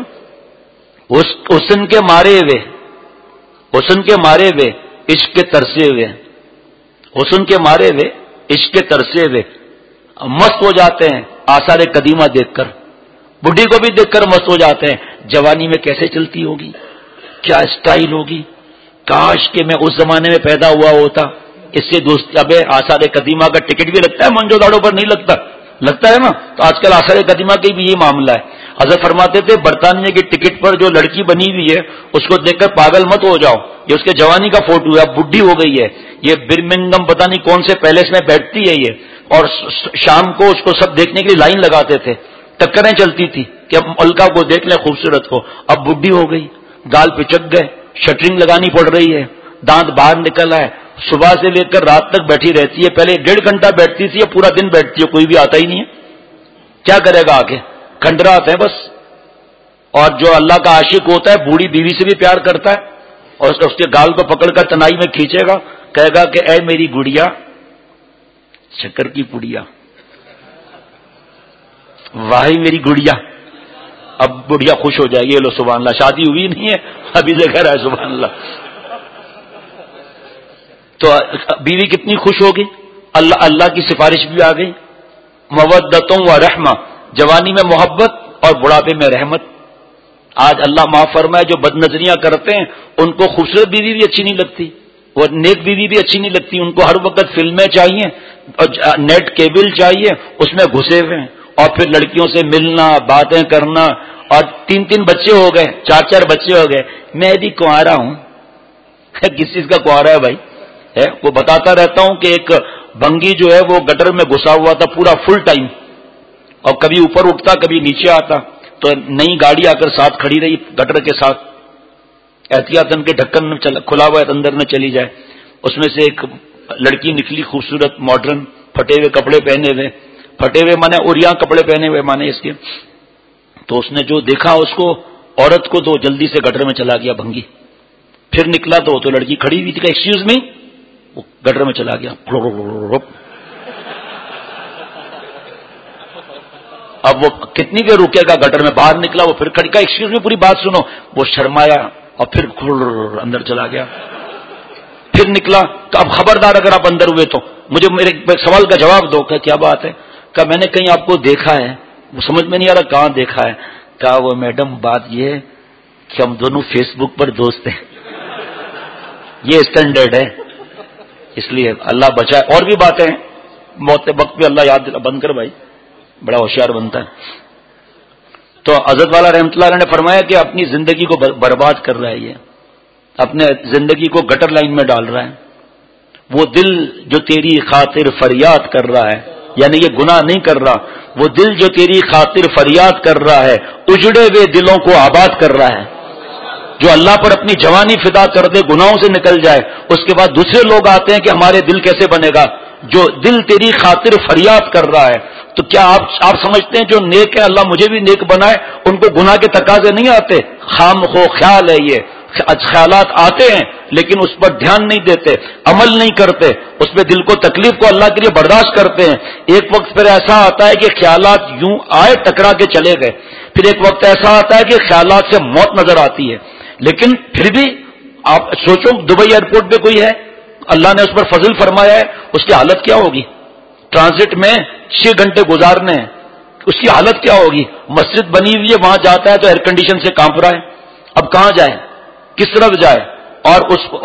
حسن کے مارے ہوئے، حسن کے مارے ہوئے عشق کے ترسے ہوئے، حسن کے مارے ہوئے عشق کے ترسے ہوئے مست ہو جاتے ہیں آثار قدیمہ دیکھ کر. بڈھی کو بھی دیکھ کر مست ہو جاتے ہیں. جوانی میں کیسے چلتی ہوگی، کیا اسٹائل ہوگی، کاش کہ میں اس زمانے میں پیدا ہوا ہوتا. اس سے دوست اب آثار قدیمہ کا ٹکٹ بھی لگتا ہے، منجو داڑوں پر نہیں لگتا ہے نا. تو آج کل آثار قدیمہ کا بھی یہ معاملہ ہے. حضرت فرماتے تھے برطانیہ کی ٹکٹ پر جو لڑکی بنی ہوئی ہے اس کو دیکھ کر پاگل مت ہو جاؤ، یہ اس کے جوانی کا فوٹو ہے، اب بڈھی ہو گئی ہے. یہ برمنگم پتہ نہیں کون سے پیلس میں بیٹھتی ہے یہ، اور شام کو اس کو سب دیکھنے کے لیے لائن لگاتے تھے، ٹکریں چلتی تھی کہ اب ملکہ کو دیکھ لیں خوبصورت کو. اب بڈھی ہو گئی، گال پچک گئے، شٹرنگ لگانی پڑ رہی ہے، دانت باہر نکل ہے، صبح سے لے کر رات تک بیٹھی رہتی ہے. پہلے 1.5 گھنٹہ بیٹھتی تھی، اب پورا دن بیٹھتی ہے، کوئی بھی آتا ہی نہیں ہے. کیا کرے گا آگے؟ کھنڈرات ہیں بس. اور جو اللہ کا عاشق ہوتا ہے بوڑھی بیوی سے بھی پیار کرتا ہے، اور اس کے گال کو پکڑ کر تنائی میں کھینچے گا، کہے گا کہ اے میری گڑیا شکر کی پڑیا، واہ میری گڑیا. اب بڑھیا خوش ہو جائے گی، لو سبحان اللہ، شادی ہوئی نہیں ہے ابھی سے کہہ رہا ہے سبحان اللہ. تو بیوی کتنی خوش ہوگی، اللہ کی سفارش بھی آ گئی. مودتوں و رحمہ، جوانی میں محبت اور بڑھاپے میں رحمت. آج اللہ معاف فرمائے جو بد نظریاں کرتے ہیں ان کو خوبصورت بیوی بھی اچھی نہیں لگتی، اور نیک بیوی بھی اچھی نہیں لگتی. ان کو ہر وقت فلمیں چاہیے اور نیٹ کیبل چاہیے، اس میں گھسے ہوئے ہیں، اور پھر لڑکیوں سے ملنا، باتیں کرنا. اور 3 بچے ہو گئے، 4 بچے ہو گئے، میں بھی کنوارا ہوں. کس چیز کا کنوارا ہے بھائی؟ ہے وہ بتاتا رہتا ہوں کہ ایک بنگی جو ہے وہ گٹر میں گھسا ہوا تھا پورا فل ٹائم، اور کبھی اوپر اٹھتا کبھی نیچے آتا. تو نئی گاڑی آ کر ساتھ کھڑی رہی گٹر کے ساتھ، احتیاطاً کے ڈھکن کھلا ہوا ہے اندر نہ چلی جائے. اس میں سے ایک لڑکی نکلی خوبصورت ماڈرن، پھٹے ہوئے کپڑے پہنے ہوئے، پھٹے ہوئے مانے اوریاں کپڑے پہنے ہوئے مانے اس کے. تو اس نے جو دیکھا اس کو عورت کو، تو جلدی سے گٹر میں چلا گیا بھنگی. پھر نکلا تو لڑکی کھڑی ہوئی تھی کہ ایکسکیوز می، وہ گٹر میں چلا گیا. اب وہ کتنی دیر رکے گا گٹر میں، باہر نکلا وہ پھر کھڑی کا ایکسکیوز می پوری بات سنو، وہ شرمایا اور پھر اندر چلا گیا. پھر نکلا تو اب خبردار اگر آپ اندر ہوئے تو مجھے میرے سوال کا جواب دو. کہ کیا بات ہے؟ کہ میں نے کہیں آپ کو دیکھا ہے. وہ سمجھ میں نہیں آ رہا کہاں دیکھا ہے. کہا وہ میڈم بات یہ ہے کہ ہم دونوں فیس بک پر دوست ہیں، یہ اسٹینڈرڈ ہے، اس لیے اللہ بچائے. اور بھی باتیں ہیں، موت وقت پہ اللہ یاد بند کر بھائی، بڑا ہوشیار بنتا ہے. تو حضرت والا رحمۃ اللہ علیہ نے فرمایا کہ اپنی زندگی کو برباد کر رہا ہے، یہ اپنے زندگی کو گٹر لائن میں ڈال رہا ہے. وہ دل جو تیری خاطر فریاد کر رہا ہے، یعنی یہ گناہ نہیں کر رہا، وہ دل جو تیری خاطر فریاد کر رہا ہے اجڑے ہوئے دلوں کو آباد کر رہا ہے. جو اللہ پر اپنی جوانی فدا کر دے، گناہوں سے نکل جائے، اس کے بعد دوسرے لوگ آتے ہیں کہ ہمارے دل کیسے بنے گا. جو دل تیری خاطر فریاد کر رہا ہے تو کیا آپ سمجھتے ہیں جو نیک ہے اللہ مجھے بھی نیک بنائے؟ ان کو گناہ کے تقاضے نہیں آتے؟ خام خو خیال ہے یہ، خیالات آتے ہیں لیکن اس پر دھیان نہیں دیتے، عمل نہیں کرتے، اس پہ دل کو تکلیف کو اللہ کے لیے برداشت کرتے ہیں۔ ایک وقت پھر ایسا آتا ہے کہ خیالات یوں آئے ٹکرا کے چلے گئے، پھر ایک وقت ایسا آتا ہے کہ خیالات سے موت نظر آتی ہے، لیکن پھر بھی آپ سوچو دبئی ایئرپورٹ پہ کوئی ہے، اللہ نے اس پر فضل فرمایا ہے، اس کی حالت کیا ہوگی؟ ٹرانزٹ میں 6 گھنٹے گزارنے ہیں، اس کی حالت کیا ہوگی؟ مسجد بنی ہوئی ہے، وہاں جاتا ہے تو ایئر کنڈیشن سے کانپ رہا ہے، اب کہاں جائے، کس طرف جائے؟ اور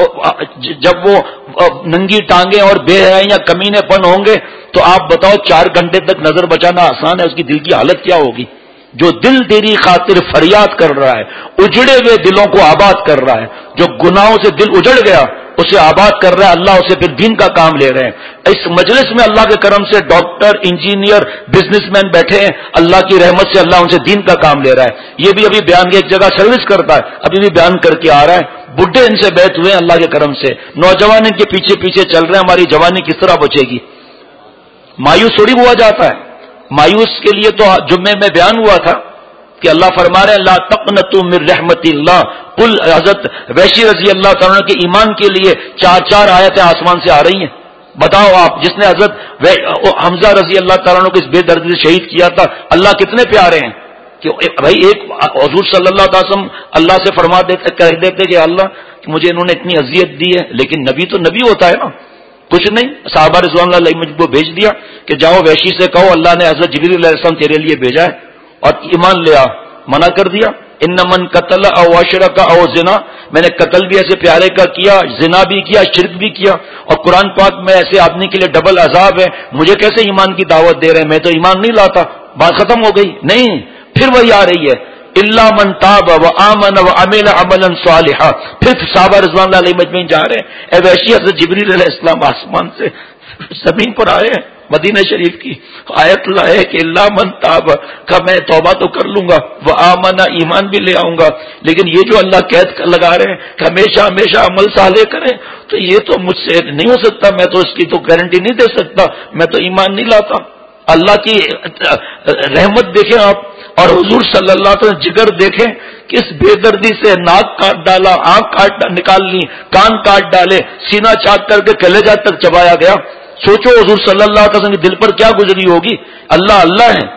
جب وہ ننگی ٹانگیں اور بے حیائی یا کمینے پن ہوں گے تو آپ بتاؤ 4 گھنٹے تک نظر بچانا آسان ہے، اس کی دل کی حالت کیا ہوگی؟ جو دل تیری خاطر فریاد کر رہا ہے، اجڑے ہوئے دلوں کو آباد کر رہا ہے، جو گناہوں سے دل اجڑ گیا اسے آباد کر رہا ہے اللہ، اسے پھر دین کا کام لے رہے ہیں۔ اس مجلس میں اللہ کے کرم سے ڈاکٹر، انجینئر، بزنس مین بیٹھے ہیں، اللہ کی رحمت سے اللہ ان سے دین کا کام لے رہا ہے۔ یہ بھی ابھی بیان کی ایک جگہ سروس کرتا ہے، ابھی بھی بیان کر کے آ رہا ہے، بڈھے ان سے بیٹھ ہوئے ہیں اللہ کے کرم سے، نوجوان ان کے پیچھے پیچھے چل رہے ہیں، ہماری جوانی کس طرح بچے گی؟ مایوس تھوڑی ہوا جاتا ہے، مایوس کے لیے تو جمعے میں بیان ہوا تھا کہ اللہ فرما رہے ہیں لا تقنطوا من رحمت اللہ، قل حضرت ویشی رضی اللہ تعالیٰ کے ایمان کے لیے 4 آیتیں آسمان سے آ رہی ہیں۔ بتاؤ آپ، جس نے حضرت حمزہ رضی اللہ تعالیٰ کو اس بے دردی سے شہید کیا تھا، اللہ کتنے پیارے ہیں کہ بھائی ایک حضور صلی اللہ علیہ وسلم اللہ سے فرما دیتے، کہہ دیتے کہ اللہ مجھے انہوں نے اتنی اذیت دی ہے، لیکن نبی تو نبی ہوتا ہے نا، کچھ نہیں، صحابہ رضوان اللہ علیہ مجھ کو بھیج دیا کہ جاؤ ویشی سے کہو اللہ نے حضرت جبریل علیہ السلام تیرے لیے بھیجا ہے اور ایمان لے آ، منع کر دیا۔ ان من قتل او اشرک او زنا، میں نے قتل بھی ایسے پیارے کا کیا، زنا بھی کیا، شرک بھی کیا، اور قرآن پاک میں ایسے آدمی کے لیے ڈبل عذاب ہے، مجھے کیسے ایمان کی دعوت دے رہے ہیں؟ میں تو ایمان نہیں لاتا، بات ختم ہو گئی۔ نہیں، پھر وہی آ رہی ہے الا من تاب وآمن وعمل عملا صالحا، پھر صحابہ رضوان اللہ علیہ مجمعین جا رہے ہیں، اے ویشی حضرت جبریل علیہ السلام آسمان سے زمین پر آئے ہیں، مدینہ شریف کی آیت لائے کہ اللہ من تاب کا میں توبہ تو کر لوں گا، وہ آمنا ایمان بھی لے آؤں گا، لیکن یہ جو اللہ قید لگا رہے ہیں کہ ہمیشہ ہمیشہ عمل صالح کریں، تو یہ تو مجھ سے نہیں ہو سکتا، میں تو اس کی تو گارنٹی نہیں دے سکتا، میں تو ایمان نہیں لاتا۔ اللہ کی رحمت دیکھیں آپ، اور حضور صلی اللہ علیہ وسلم جگر دیکھیں، کس بے دردی سے ناک کاٹ ڈالا، آنکھ کاٹ نکال لی، کان کاٹ ڈالے، سینہ چاک کر کے کلیجہ تک چبایا گیا۔ سوچو حضور صلی اللہ علیہ وسلم کے دل پر کیا گزری ہوگی، اللہ اللہ ہے۔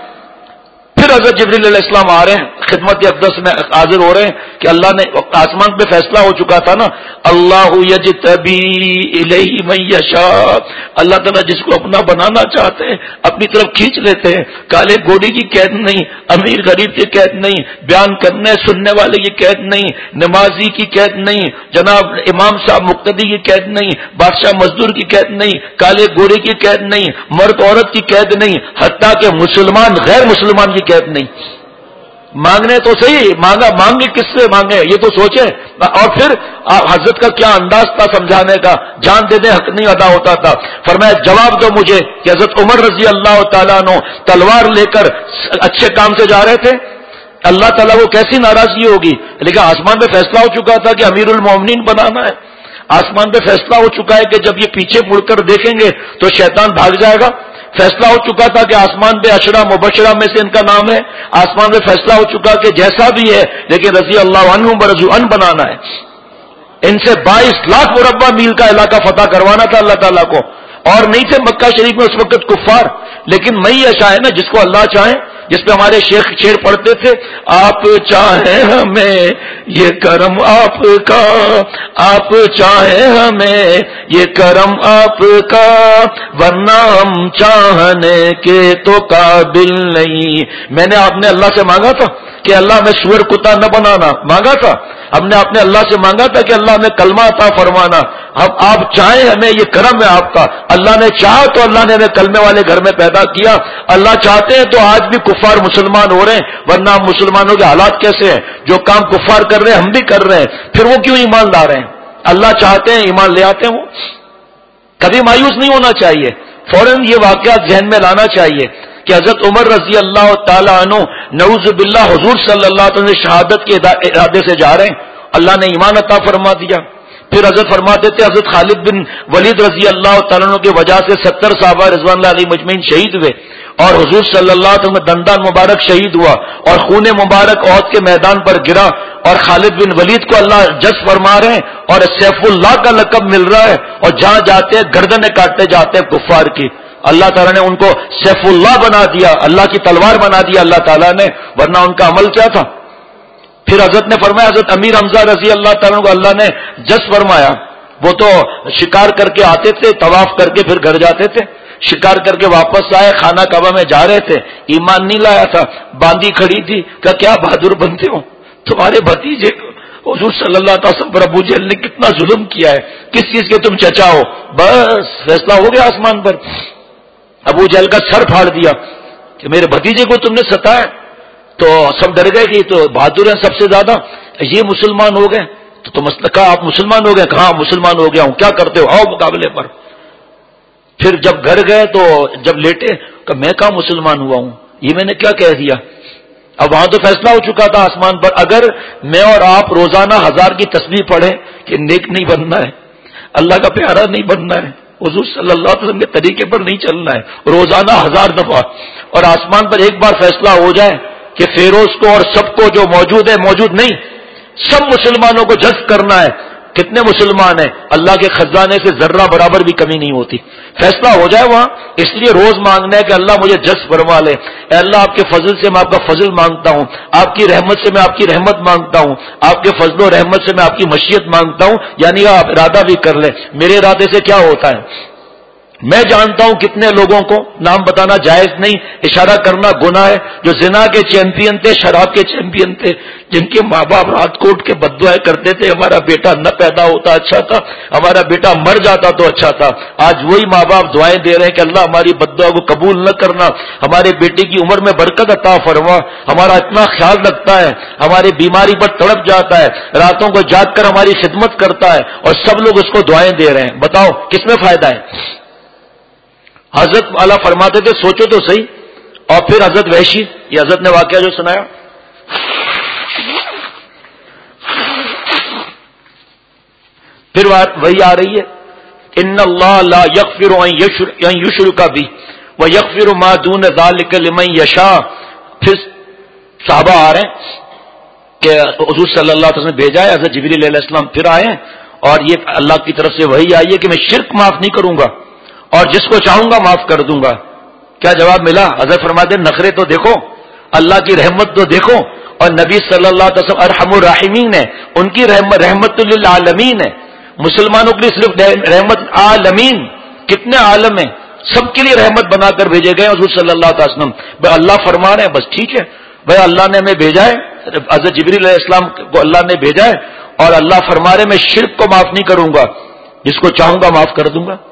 پھر حضرت جبریل علیہ السلام آ رہے ہیں، خدمت اقدس میں حاضر ہو رہے ہیں کہ اللہ نے آسمان پہ فیصلہ ہو چکا تھا نا، اللہ یجتبی الیہ من یشاء، اللہ تعالیٰ جس کو اپنا بنانا چاہتے ہیں اپنی طرف کھینچ لیتے ہیں، کالے گھوڑے کی قید نہیں، امیر غریب کی قید نہیں، بیان کرنے سننے والے کی قید نہیں، نمازی کی قید نہیں، جناب امام صاحب مقتدی کی قید نہیں، بادشاہ مزدور کی قید نہیں، کالے گھوڑے کی قید نہیں، مرد عورت کی قید نہیں، حتیٰ کہ مسلمان غیر مسلمان کی قید نہیں۔ مانگنے تو صحیح، مانگے کس سے مانگے یہ تو سوچیں۔ اور پھر حضرت کا کیا انداز تھا سمجھانے کا، جان دے دیں حق نہیں ادا ہوتا تھا۔ فرمایا جواب دو مجھے کہ حضرت عمر رضی اللہ تعالیٰ عنہ تلوار لے کر اچھے کام سے جا رہے تھے، اللہ تعالیٰ کو کیسی ناراضگی ہوگی، لیکن آسمان پہ فیصلہ ہو چکا تھا کہ امیر المومنین بنانا ہے، آسمان پہ فیصلہ ہو چکا ہے کہ جب یہ پیچھے مڑ کر دیکھیں گے تو شیطان بھاگ جائے گا، فیصلہ ہو چکا تھا کہ آسمان پہ عشرہ مبشرہ میں سے ان کا نام ہے، آسمان پہ فیصلہ ہو چکا کہ جیسا بھی ہے لیکن رضی اللہ عنہ برضو عنہ بنانا ہے، ان سے 22 لاکھ مربع میل کا علاقہ فتح کروانا تھا اللہ تعالیٰ کو، اور نہیں تھے مکہ شریف میں اس وقت کفار، لیکن میں ایسا ہے نا جس کو اللہ چاہے، جس پہ ہمارے شیخ شعر پڑھتے تھے، آپ چاہیں ہمیں یہ کرم آپ کا، آپ چاہیں ہمیں یہ کرم آپ کا، ورنہ ہم چاہنے کے تو قابل نہیں۔ میں نے آپ نے اللہ سے مانگا تھا کہ اللہ ہمیں سور کتا نہ بنانا، مانگا تھا ہم نے اپنے اللہ سے مانگا تھا کہ اللہ ہمیں کلمہ عطا فرمانا، اب آپ چاہیں ہمیں یہ کرم ہے آپ کا، اللہ نے چاہا تو اللہ نے ہمیں کلمے والے گھر میں پیدا کیا، اللہ چاہتے ہیں تو آج بھی کفار مسلمان ہو رہے ہیں، ورنہ ہم مسلمانوں کے حالات کیسے ہیں، جو کام کفار کر رہے ہیں ہم بھی کر رہے ہیں، پھر وہ کیوں ایمان لا رہے ہیں؟ اللہ چاہتے ہیں ایمان لے آتے ہیں وہ۔ کبھی مایوس نہیں ہونا چاہیے، فوراً یہ واقعات ذہن میں لانا چاہیے کہ حضرت عمر رضی اللہ تعالیٰ عنہ نعوذ باللہ حضور صلی اللہ علیہ وسلم شہادت کے ارادے سے جا رہے ہیں، اللہ نے ایمان عطا فرما دیا۔ پھر حضرت فرماتے تھے حضرت خالد بن ولید رضی اللہ تعالیٰ عنہ کی وجہ سے 70 صحابہ رضوان اللہ علیہ مجمعین شہید ہوئے، اور حضور صلی اللہ علیہ وسلم کا دندان مبارک شہید ہوا اور خون مبارک عہد کے میدان پر گرا اور خالد بن ولید کو اللہ جذب فرما رہے ہیں اور سیف اللہ کا لقب مل رہا ہے اور جہاں جاتے ہیں گردنیں کاٹتے جاتے ہیں کفار کی. اللہ تعالیٰ نے ان کو سیف اللہ بنا دیا, اللہ کی تلوار بنا دیا اللہ تعالیٰ نے, ورنہ ان کا عمل کیا تھا. پھر حضرت نے فرمایا, حضرت امیر حمزہ رضی اللہ تعالیٰ کو اللہ نے جذب فرمایا. وہ تو شکار کر کے آتے تھے, طواف کر کے پھر گھر جاتے تھے, شکار کر کے واپس آئے, خانہ کعبہ میں جا رہے تھے, ایمان نہیں لایا تھا, باندھی کھڑی تھی, کیا بہادر بنتے ہو, تمہارے بھتیجے حضور صلی اللہ علیہ وسلم پر ابو جہل نے کتنا ظلم کیا ہے, کس چیز کے تم چچا ہو, بس فیصلہ ہو گیا آسمان پر. ابو جہل کا سر پھاڑ دیا کہ میرے بھتیجے کو تم نے ستایا. تو سب ڈر گئے کہ تو بہادر ہیں سب سے زیادہ, یہ مسلمان ہو گئے. تو مسئلہ کہا آپ مسلمان ہو گئے, کہاں مسلمان ہو گیا ہوں, کیا کرتے ہو, آؤ مقابلے پر. پھر جب گھر گئے تو جب لیٹے کہ میں کہاں مسلمان ہوا ہوں, یہ میں نے کیا کہہ دیا. اب وہاں تو فیصلہ ہو چکا تھا آسمان پر, اگر میں اور آپ روزانہ 1000 کی تسبیح پڑھیں کہ نیک نہیں بننا ہے, اللہ کا پیارا نہیں بننا ہے, حضور صلی اللہ علیہ وسلم کے طریقے پر نہیں چلنا ہے, روزانہ 1000 دفعہ, اور آسمان پر ایک بار فیصلہ ہو جائے کہ فیروز کو اور سب کو جو موجود ہے, موجود نہیں, سب مسلمانوں کو جذب کرنا ہے. کتنے مسلمان ہیں, اللہ کے خزانے سے ذرہ برابر بھی کمی نہیں ہوتی. فیصلہ ہو جائے وہاں, اس لیے روز مانگنا ہے کہ اللہ مجھے جذب فرما لے. اے اللہ آپ کے فضل سے میں آپ کا فضل مانگتا ہوں, آپ کی رحمت سے میں آپ کی رحمت مانگتا ہوں, آپ کے فضل و رحمت سے میں آپ کی مشیت مانگتا ہوں. یعنی آپ ارادہ بھی کر لیں. میرے ارادے سے کیا ہوتا ہے, میں جانتا ہوں کتنے لوگوں کو, نام بتانا جائز نہیں, اشارہ کرنا گناہ ہے, جو زنا کے چیمپئن تھے, شراب کے چیمپئن تھے, جن کے ماں باپ رات کو اٹھ کے بددعائیں کرتے تھے, ہمارا بیٹا نہ پیدا ہوتا اچھا تھا, ہمارا بیٹا مر جاتا تو اچھا تھا. آج وہی ماں باپ دعائیں دے رہے ہیں کہ اللہ ہماری بددعا کو قبول نہ کرنا, ہمارے بیٹے کی عمر میں برکت عطا فرما, ہمارا اتنا خیال رکھتا ہے, ہماری بیماری پر تڑپ جاتا ہے, راتوں کو جاگ کر ہماری خدمت کرتا ہے, اور سب لوگ اس کو دعائیں دے رہے ہیں. بتاؤ کس میں فائدہ ہے. حضرت والا فرماتے تھے سوچو تو صحیح. اور پھر حضرت وحشی, یہ حضرت نے واقعہ جو سنایا, پھر وہی آ رہی ہے, ان اللہ لا یغفر ان یشرک بہ ویغفر ما دون ذلک لمن یشاء. پھر صحابہ آ رہے ہیں کہ حضور صلی اللہ علیہ وسلم نے بھیجا ہے, حضرت جبریل علیہ السلام پھر آئے ہیں, اور یہ اللہ کی طرف سے وہی آئی ہے کہ میں شرک معاف نہیں کروں گا اور جس کو چاہوں گا معاف کر دوں گا. کیا جواب ملا؟ حضرت فرماتے ہیں نخرے تو دیکھو, اللہ کی رحمت تو دیکھو, اور نبی صلی اللہ علیہ وسلم ارحم الراحمین ہے, ان کی رحمت للعالمین ہے. مسلمانوں کے لیے صرف رحمت عالمین, کتنے عالم ہیں, سب کے لیے رحمت بنا کر بھیجے گئے حضور صلی اللہ علیہ وسلم. بھائی اللہ فرما رہے ہیں, بس ٹھیک ہے بھائی, اللہ نے ہمیں بھیجا ہے, حضرت جبریل علیہ السلام کو اللہ نے بھیجا ہے, اور اللہ فرما رہے میں شرک کو معاف نہیں کروں گا, جس کو چاہوں گا معاف کر دوں گا.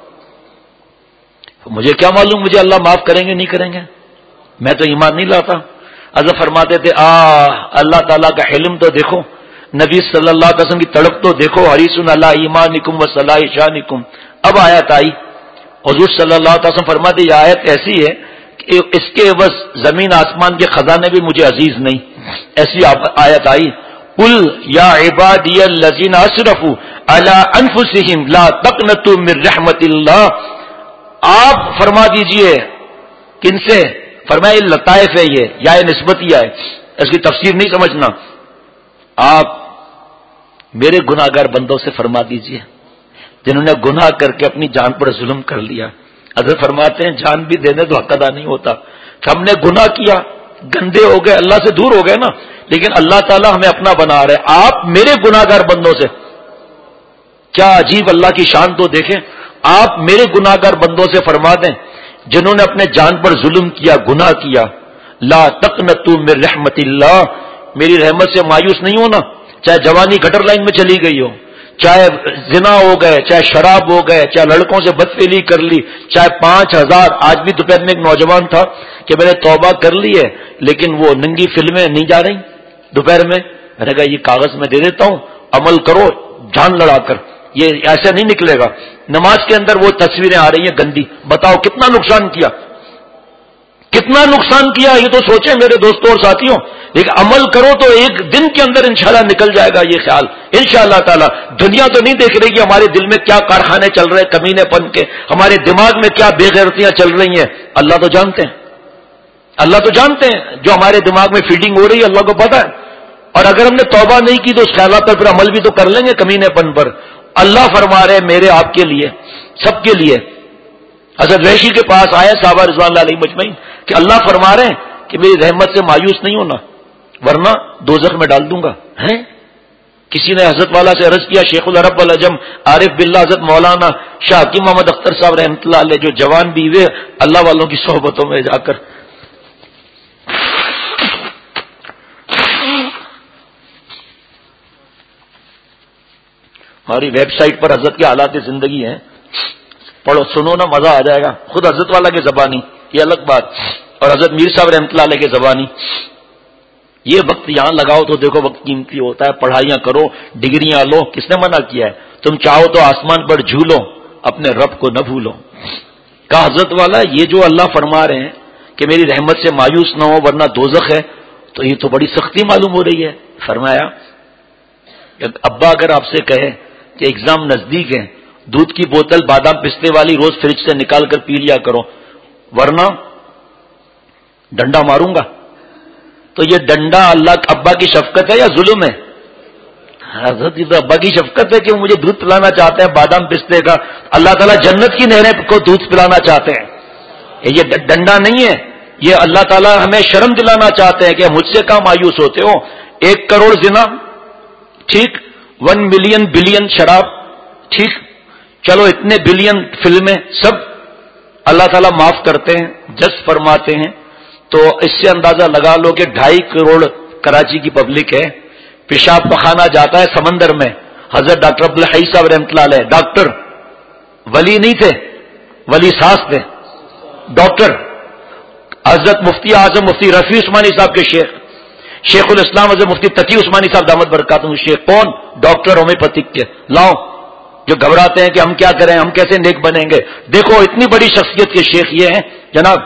مجھے کیا معلوم مجھے اللہ معاف کریں گے نہیں کریں گے, میں تو ایمان نہیں لاتا. حضرت فرماتے تھے اللہ تعالیٰ کا حلم تو دیکھو, نبی صلی اللہ علیہ وسلم کی تڑپ تو دیکھو, حریص علی ایمانکم و صلاح شانکم. اب آیت آئی, حضور صلی اللہ علیہ وسلم فرماتے یہ آیت ایسی ہے کہ اس کے بس زمین آسمان کے خزانے بھی مجھے عزیز نہیں. ایسی آیت آئی, قل یا عبادی الذین اسرفوا علی انفسہم لا تقنطوا من رحمت اللہ. آپ فرما دیجئے کن سے, فرمایا لطائف ہے یہ, یا نسبتیہ ہے, اس کی تفسیر نہیں سمجھنا. آپ میرے گناہگار بندوں سے فرما دیجئے جنہوں نے گناہ کر کے اپنی جان پر ظلم کر لیا. حضرت فرماتے ہیں جان بھی دینے تو حق ادا نہیں ہوتا. ہم نے گناہ کیا, گندے ہو گئے, اللہ سے دور ہو گئے نا, لیکن اللہ تعالیٰ ہمیں اپنا بنا رہے. آپ میرے گناہگار بندوں سے, کیا عجیب اللہ کی شان تو دیکھیں. آپ میرے گناہگار بندوں سے فرما دیں جنہوں نے اپنے جان پر ظلم کیا, گناہ کیا, لا تقنطوا من رحمت اللہ, میری رحمت سے مایوس نہیں ہونا. چاہے جوانی گٹر لائن میں چلی گئی ہو, چاہے زنا ہو گئے, چاہے شراب ہو گئے, چاہے لڑکوں سے بدفعلی کر لی, چاہے 5000. آج بھی دوپہر میں ایک نوجوان تھا کہ میں نے توبہ کر لی ہے لیکن وہ ننگی فلمیں نہیں جا رہی دوپہر میں. میں نے کہا یہ کاغذ میں دے دیتا ہوں, عمل کرو جان لڑا کر, یہ ایسے نہیں نکلے گا. نماز کے اندر وہ تصویریں آ رہی ہیں گندی, بتاؤ کتنا نقصان کیا, کتنا نقصان کیا. یہ تو سوچیں میرے دوستوں اور ساتھیوں, لیکن عمل کرو تو ایک دن کے اندر انشاءاللہ نکل جائے گا یہ خیال انشاءاللہ تعالی. دنیا تو نہیں دیکھ رہی کہ ہمارے دل میں کیا کارخانے چل رہے ہیں کمینے پن کے, ہمارے دماغ میں کیا بے غیرتیاں چل رہی ہیں, اللہ تو جانتے ہیں. اللہ تو جانتے ہیں جو ہمارے دماغ میں فیڈنگ ہو رہی ہے، اللہ کو پتا ہے. اور اگر ہم نے توبہ نہیں کی تو اس خیالات پر پھر عمل بھی تو کر لیں گے کمینے پن پر. اللہ فرما رہے میرے آپ کے لیے، سب کے لیے. حضرت وحشی کے پاس آئے صحابہ رضوان اللہ علیہ مجمعین کہ اللہ فرما رہے ہیں کہ میری رحمت سے مایوس نہیں ہونا ورنہ دوزخ میں ڈال دوں گا. ہیں کسی نے حضرت والا سے عرض کیا، شیخ العرب والعجم عارف باللہ حضرت مولانا شاہ حکیم محمد اختر صاحب رحمۃ اللہ علیہ جو جوان بھی ہوئے اللہ والوں کی صحبتوں میں جا کر ہماری ویب سائٹ پر حضرت کے حالات زندگی ہیں، پڑھو سنو نا مزہ آ جائے گا. خود حضرت والا کے زبانی یہ الگ بات، اور حضرت میر صاحب رحمۃ اللہ علیہ کے زبانی. یہ وقت یہاں لگاؤ تو دیکھو وقت قیمتی ہوتا ہے. پڑھائیاں کرو، ڈگریاں لو، کس نے منع کیا ہے؟ تم چاہو تو آسمان پر جھولو، اپنے رب کو نہ بھولو. کہا حضرت والا یہ جو اللہ فرما رہے ہیں کہ میری رحمت سے مایوس نہ ہو ورنہ دوزخ ہے، تو یہ تو بڑی سختی معلوم ہو رہی ہے. فرمایا ابا اگر آپ سے کہے کہ ایگزام نزدیک ہے، دودھ کی بوتل بادام پستے والی روز فریج سے نکال کر پی لیا کرو ورنہ ڈنڈا ماروں گا، تو یہ ڈنڈا اللہ ابا کی شفقت ہے یا ظلم ہے؟ حضرت یہ تو ابا کی شفقت ہے کہ وہ مجھے دودھ پلانا چاہتے ہیں بادام پستے کا. اللہ تعالیٰ جنت کی نہریں کو دودھ پلانا چاہتے ہیں. یہ ڈنڈا نہیں ہے، یہ اللہ تعالیٰ ہمیں شرم دلانا چاہتے ہیں کہ مجھ سے کہاں مایوس ہوتے ہو. 1 کروڑ زنا ٹھیک، 1 ملین بلین شراب ٹھیک، چلو اتنے بلین فلمیں سب اللہ تعالیٰ معاف کرتے ہیں، جس فرماتے ہیں. تو اس سے اندازہ لگا لو کہ 2.5 کروڑ کراچی کی پبلک ہے. پیشاب پخانا جاتا ہے سمندر میں. حضرت ڈاکٹر عبدالحی صاحب رحمۃ اللہ علیہ ڈاکٹر، ولی نہیں تھے، ولی ساز تھے، ڈاکٹر. حضرت مفتی اعظم مفتی رفیع عثمانی صاحب کے شیخ الاسلام حضرت مفتی تقی عثمانی صاحب دامت برکاتہم الشیخ، کون؟ ڈاکٹر ہومیوپیتھک کے. لاؤ جو گھبراتے ہیں کہ ہم کیا کریں، ہم کیسے نیک بنیں گے. دیکھو اتنی بڑی شخصیت کے شیخ یہ ہیں جناب.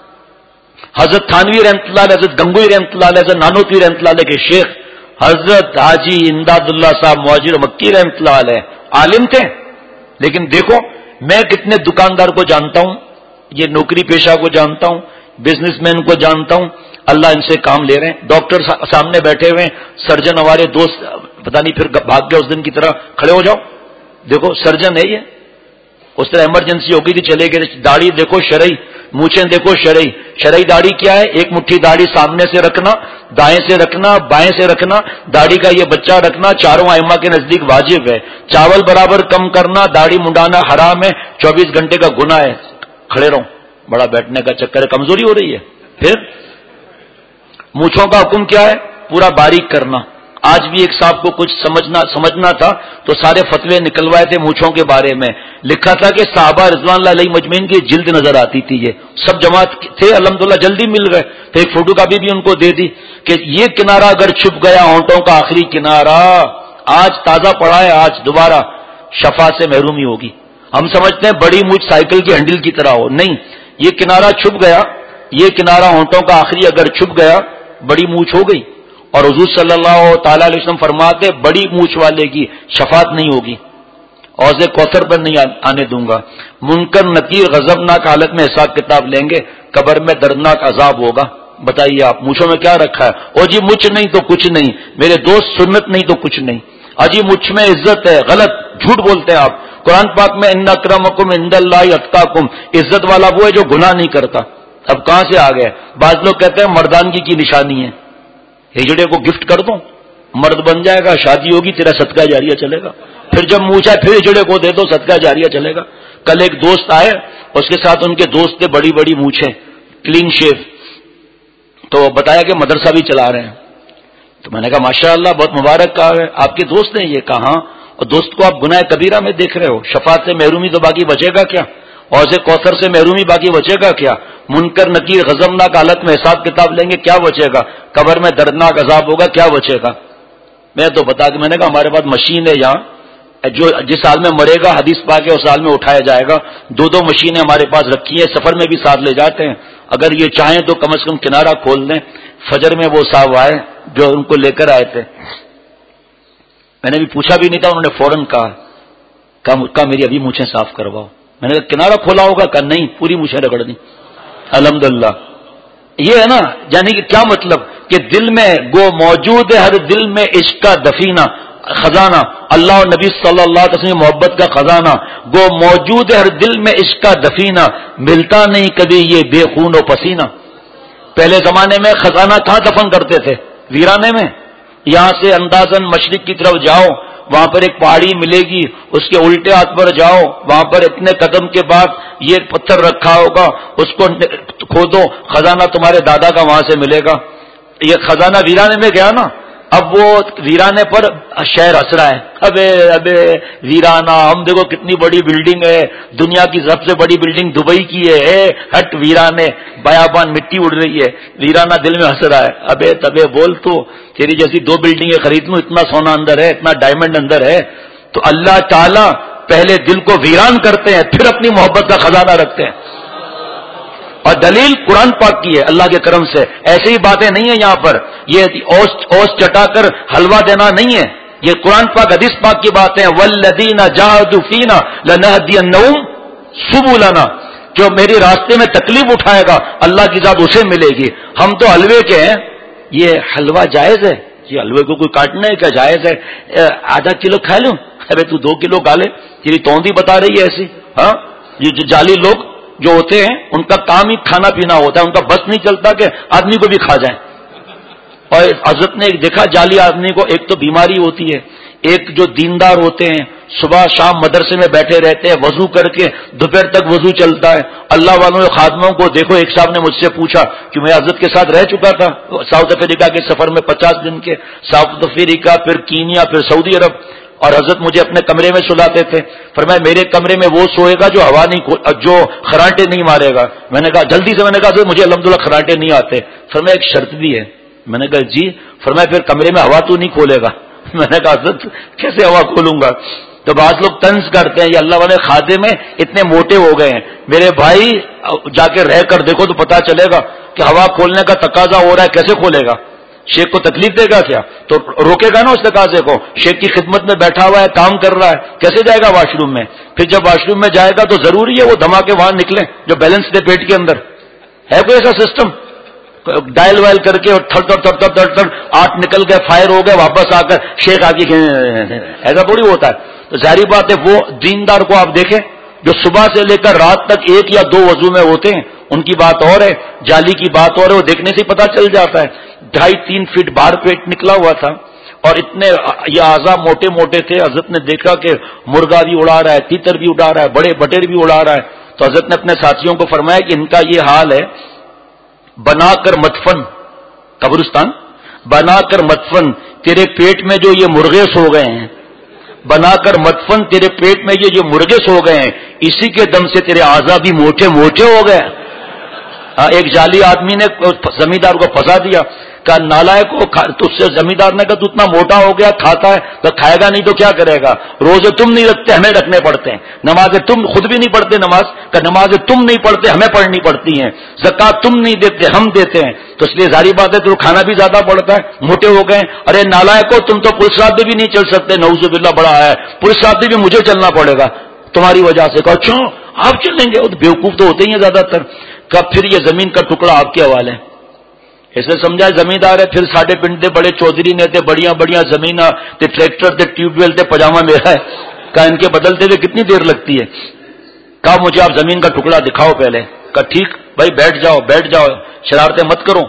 حضرت تھانوی رحمۃ اللہ علیہ، حضرت گنگوئی رحمۃ اللہ علیہ، حضرت نانوتوی رحمۃ اللہ علیہ کے شیخ حضرت حاجی امداد اللہ صاحب مہاجر مکی رحمۃ اللہ علیہ عالم تھے. لیکن دیکھو میں کتنے دکاندار کو جانتا ہوں، یہ نوکری پیشہ کو جانتا ہوں، بزنس مین کو جانتا ہوں، اللہ ان سے کام لے رہے ہیں. ڈاکٹر سامنے بیٹھے ہوئے، سرجن ہمارے دوست پتہ نہیں پھر بھاگ گئے اس دن کی طرح، کھڑے ہو جاؤ. دیکھو سرجن ہے یہ، اس طرح ایمرجنسی ہو گئی تھی چلے گئے. داڑھی دیکھو شرعی، مونچھیں دیکھو شرعی. شرعی داڑھی کیا ہے؟ 1 مٹھی داڑھی سامنے سے رکھنا، دائیں سے رکھنا، بائیں سے رکھنا. داڑھی کا یہ بچہ رکھنا چاروں ائمہ کے نزدیک واجب ہے. چاول برابر کم کرنا، داڑھی منڈانا حرام ہے، 24 گھنٹے کا گناہ ہے. کھڑے رہو، بڑا بیٹھنے کا چکر ہے، کمزوری ہو رہی ہے. پھر مونچھوں کا حکم کیا ہے؟ پورا باریک کرنا. آج بھی ایک صاحب کو کچھ سمجھنا تھا تو سارے فتوے نکلوائے تھے مونچھوں کے بارے میں. لکھا تھا کہ صحابہ رضوان اللہ علیہ مجمعین کی جلد نظر آتی تھی. یہ سب جماعت تھے الحمدللہ، جلدی مل گئے. پھر ایک فوٹو کاپی بھی ان کو دے دی کہ یہ کنارہ اگر چھپ گیا، ہونٹوں کا آخری کنارہ آج تازہ پڑا ہے، آج دوبارہ شفا سے محرومی ہوگی. ہم سمجھتے ہیں بڑی مونچھ سائیکل کی ہینڈل کی طرح ہو، نہیں، یہ کنارہ چھپ گیا، یہ کنارہ ہونٹوں کا آخری اگر چھپ گیا بڑی مونچھ ہو گئی. اور حضور صلی اللہ تعالی علیہ وسلم فرماتے بڑی مونچھ والے کی شفاعت نہیں ہوگی، حوض کوثر پر نہیں آنے دوں گا. منکر نکیر غضبناک حالت میں حساب کتاب لیں گے، قبر میں دردناک عذاب ہوگا. بتائیے آپ مونچھوں میں کیا رکھا ہے؟ او جی مچھ نہیں تو کچھ نہیں، میرے دوست سنت نہیں تو کچھ نہیں. اجی مجھ میں عزت ہے، غلط، جھوٹ بولتے ہیں آپ. قرآن پاک میں ان اکرمکم عند اللہ اتقاکم، عزت والا وہ ہے جو گناہ نہیں کرتا. اب کہاں سے آ گئے؟ بعض لوگ کہتے ہیں مردانگی کی نشانی ہے، ہجڑے کو گفٹ کر دو، مرد بن جائے گا، شادی ہوگی، تیرا صدقہ جاریہ چلے گا. پھر جب مونچھا پھر ہجڑے کو دے دو، صدقہ جاریہ چلے گا. کل ایک دوست آئے، اس کے ساتھ ان کے دوست تھے، بڑی بڑی مونچھیں، کلین شیو. تو بتایا کہ مدرسہ بھی چلا رہے ہیں. تو میں نے کہا ماشاءاللہ بہت مبارک کہا ہے، آپ کے دوست ہیں؟ یہ کہاں. اور دوست کو آپ گناہ کبیرہ میں دیکھ رہے ہو. شفاعت سے محرومی تو باقی بچے گا کیا؟ حوض کوثر سے محرومی باقی بچے گا کیا؟ منکر نکیر غضبناک حالت میں حساب کتاب لیں گے، کیا بچے گا؟ قبر میں دردناک عذاب ہوگا، کیا بچے گا؟ میں تو بتا کہ میں نے کہا ہمارے پاس مشین ہے یہاں، جو جس سال میں مرے گا حدیث پاک ہے اس سال میں اٹھایا جائے گا. 2 مشینیں ہمارے پاس رکھی ہیں، سفر میں بھی ساتھ لے جاتے ہیں. اگر یہ چاہیں تو کم از کم کنارہ کھول دیں. فجر میں وہ صاحب آئے جو ان کو لے کر آئے تھے، میں نے بھی پوچھا بھی نہیں تھا، انہوں نے فوراً کہا میری ابھی مونچھیں صاف کرواؤ. میں نے کہا کنارہ کھولا ہوگا؟ کہا نہیں، پوری مونچھیں رگڑ دی. الحمدللہ یہ ہے نا، یعنی کہ کیا مطلب کہ دل میں گو موجود ہے، ہر دل میں عشق کا دفینہ خزانہ، اللہ اور نبی صلی اللہ علیہ وسلم محبت کا خزانہ گو موجود ہے ہر دل میں عشق کا دفینہ، ملتا نہیں کبھی یہ بے خون و پسینہ۔ پہلے زمانے میں خزانہ کہاں دفن کرتے تھے؟ ویرانے میں۔ یہاں سے اندازاً مشرق کی طرف جاؤ، وہاں پر ایک پہاڑی ملے گی، اس کے الٹے ہاتھ پر جاؤ، وہاں پر اتنے قدم کے بعد یہ پتھر رکھا ہوگا، اس کو کھودو، خزانہ تمہارے دادا کا وہاں سے ملے گا۔ یہ خزانہ ویرانے میں گیا نا، اب وہ ویرانے پر شہر ہنس رہا ہے، ابے ابے ویرانہ، ہم دیکھو کتنی بڑی بلڈنگ ہے، دنیا کی سب سے بڑی بلڈنگ دبئی کی ہے، ہٹ ویرانے، بیابان مٹی اڑ رہی ہے، ویرانہ دل میں ہنس رہا ہے۔ ابے تبے بول تو تیری جیسی 2 بلڈنگیں خرید لوں، اتنا سونا اندر ہے، اتنا ڈائمنڈ اندر ہے۔ تو اللہ تعالیٰ پہلے دل کو ویران کرتے ہیں، پھر اپنی محبت کا خزانہ رکھتے ہیں، اور دلیل قرآن پاک کی ہے اللہ کے کرم سے۔ ایسی ہی باتیں نہیں ہیں یہاں پر، یہ اوس چٹا کر حلوہ دینا نہیں ہے، یہ قرآن پاک حدیث پاک کی باتیں ہیں۔ والذین جاہدوا فینا لنہدینہم سبلنا، جو میرے راستے میں تکلیف اٹھائے گا اللہ کی ذات اسے ملے گی۔ ہم تو حلوے کے ہیں، یہ حلوہ جائز ہے؟ یہ حلوے کو کوئی کاٹنا ہے کیا؟ جائز ہے؟ آدھا کلو کھا لوں؟ ارے تو 2 کلو کھا لے، تیری توندی بتا رہی ہے ایسی؟ ہاں، یہ جو جعلی لوگ جو ہوتے ہیں ان کا کام ہی کھانا پینا ہوتا ہے، ان کا بس نہیں چلتا کہ آدمی کو بھی کھا جائیں۔ اور حضرت نے ایک دیکھا جعلی آدمی کو، ایک تو بیماری ہوتی ہے، ایک جو دیندار ہوتے ہیں صبح شام مدرسے میں بیٹھے رہتے ہیں، وضو کر کے دوپہر تک وضو چلتا ہے۔ اللہ والوں کے خادموں کو دیکھو، ایک صاحب نے مجھ سے پوچھا کہ میں حضرت کے ساتھ رہ چکا تھا ساؤتھ افریقہ کے سفر میں 50 دن کے، ساؤتھ افریقہ، پھر کینیا، پھر سعودی عرب، اور حضرت مجھے اپنے کمرے میں سلاتے تھے۔ فرمایا میرے کمرے میں وہ سوئے گا جو ہوا نہیں، جو خراٹے نہیں مارے گا۔ میں نے کہا جلدی سے، میں نے کہا حضرت مجھے الحمدللہ خراٹے نہیں آتے۔ فرمایا ایک شرط بھی ہے۔ میں نے کہا جی۔ فرمایا پھر کمرے میں ہوا تو نہیں کھولے گا۔ میں نے کہا حضرت کیسے ہوا کھولوں گا؟ تو بعض لوگ طنز کرتے ہیں، یہ اللہ والے خادم میں اتنے موٹے ہو گئے ہیں۔ میرے بھائی جا کے رہ کر دیکھو تو پتا چلے گا کہ ہوا کھولنے کا تقاضا ہو رہا ہے، کیسے کھولے گا؟ شیخ کو تکلیف دے گا کیا؟ تو روکے گا نا اس تقاضے کو۔ شیخ کی خدمت میں بیٹھا ہوا ہے، کام کر رہا ہے، کیسے جائے گا واش روم میں؟ پھر جب واش روم میں جائے گا تو ضروری ہے وہ دھماکے وہاں نکلیں جو بیلنس دے پیٹ کے اندر؟ ہے کوئی ایسا سسٹم؟ ڈائل وائل کر کے اور تھڑ تھڑ تھڑ تھڑ تھڑ 8 نکل گئے، فائر ہو گئے، واپس آ کر شیخ آگے، ایسا تھوڑی ہوتا ہے۔ تو ظاہری بات ہے وہ دیندار کو آپ دیکھیں جو صبح سے لے کر رات تک 1 یا 2 وضو میں ہوتے ہیں، ان کی بات اور ہے، جعلی کی بات اور ہے، وہ دیکھنے سے پتا چل جاتا ہے۔ 2.5-3 فٹ باہر پیٹ نکلا ہوا تھا، اور اتنے یہ اعضاء موٹے موٹے تھے۔ حضرت نے دیکھا کہ مرغا بھی اڑا رہا ہے، تیتر بھی اڑا رہا ہے، بڑے بٹیر بھی اڑا رہا ہے۔ تو حضرت نے اپنے ساتھیوں کو فرمایا کہ ان کا یہ حال ہے، بنا کر مدفن، قبرستان بنا کر مدفن، تیرے پیٹ میں جو یہ مرغے سو گئے ہیں، بنا کر مدفن، تیرے پیٹ میں یہ جو مرغے سو گئے ہیں، اسی کے دم سے تیرے اعضاء بھی موٹے موٹے ہو گئے۔ ایک جعلی آدمی نے زمیندار کو پھنسا دیا، کہا نالائق کو، تجھ سے زمیندار نے کہا تو اتنا موٹا ہو گیا، کھاتا ہے تو کھائے گا نہیں تو کیا کرے گا؟ روزے تم نہیں رکھتے، ہمیں رکھنے پڑتے ہیں، نمازیں تم خود بھی نہیں پڑھتے، نمازیں تم نہیں پڑھتے، ہمیں پڑھنی پڑتی ہیں، زکات تم نہیں دیتے، ہم دیتے ہیں، تو اس لیے ظاہری بات ہے تو کھانا بھی زیادہ پڑتا ہے، موٹے ہو گئے۔ ارے نالائق کو، تم تو پولیس رابطے بھی نہیں چل سکتے، نعوذ باللہ بڑا ہے، پولیس رابطے بھی مجھے چلنا پڑے گا تمہاری وجہ سے۔ کہا اچھا آپ چلیں گے؟ بیوقوف تو ہوتے ہی ہیں زیادہ تر۔ کب پھر یہ زمین کا ٹکڑا آپ کے حوالے، ایسے سمجھا زمیندار ہے، پھر ساڈے پنڈ دے بڑے چودھری نے تے بڑیاں بڑیاں زمیناں تے ٹریکٹر تے ٹیوب ویل تے پاجامہ میرا ہے، کہا ان کے بدلتے ہوئے کتنی دیر لگتی ہے؟ کہا مجھے آپ زمین کا ٹکڑا دکھاؤ پہلے۔ کہا ٹھیک بھائی بیٹھ جاؤ بیٹھ جاؤ، شرارتیں مت کرو،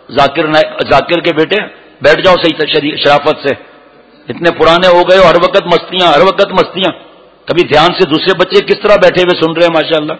ذاکر کے بیٹے بیٹھ جاؤ صحیح شرافت سے، اتنے پرانے ہو گئے ہو، ہر وقت مستیاں ہر وقت مستیاں، کبھی دھیان سے دوسرے بچے کس طرح بیٹھے ہوئے سن رہے ہیں ماشاءاللہ۔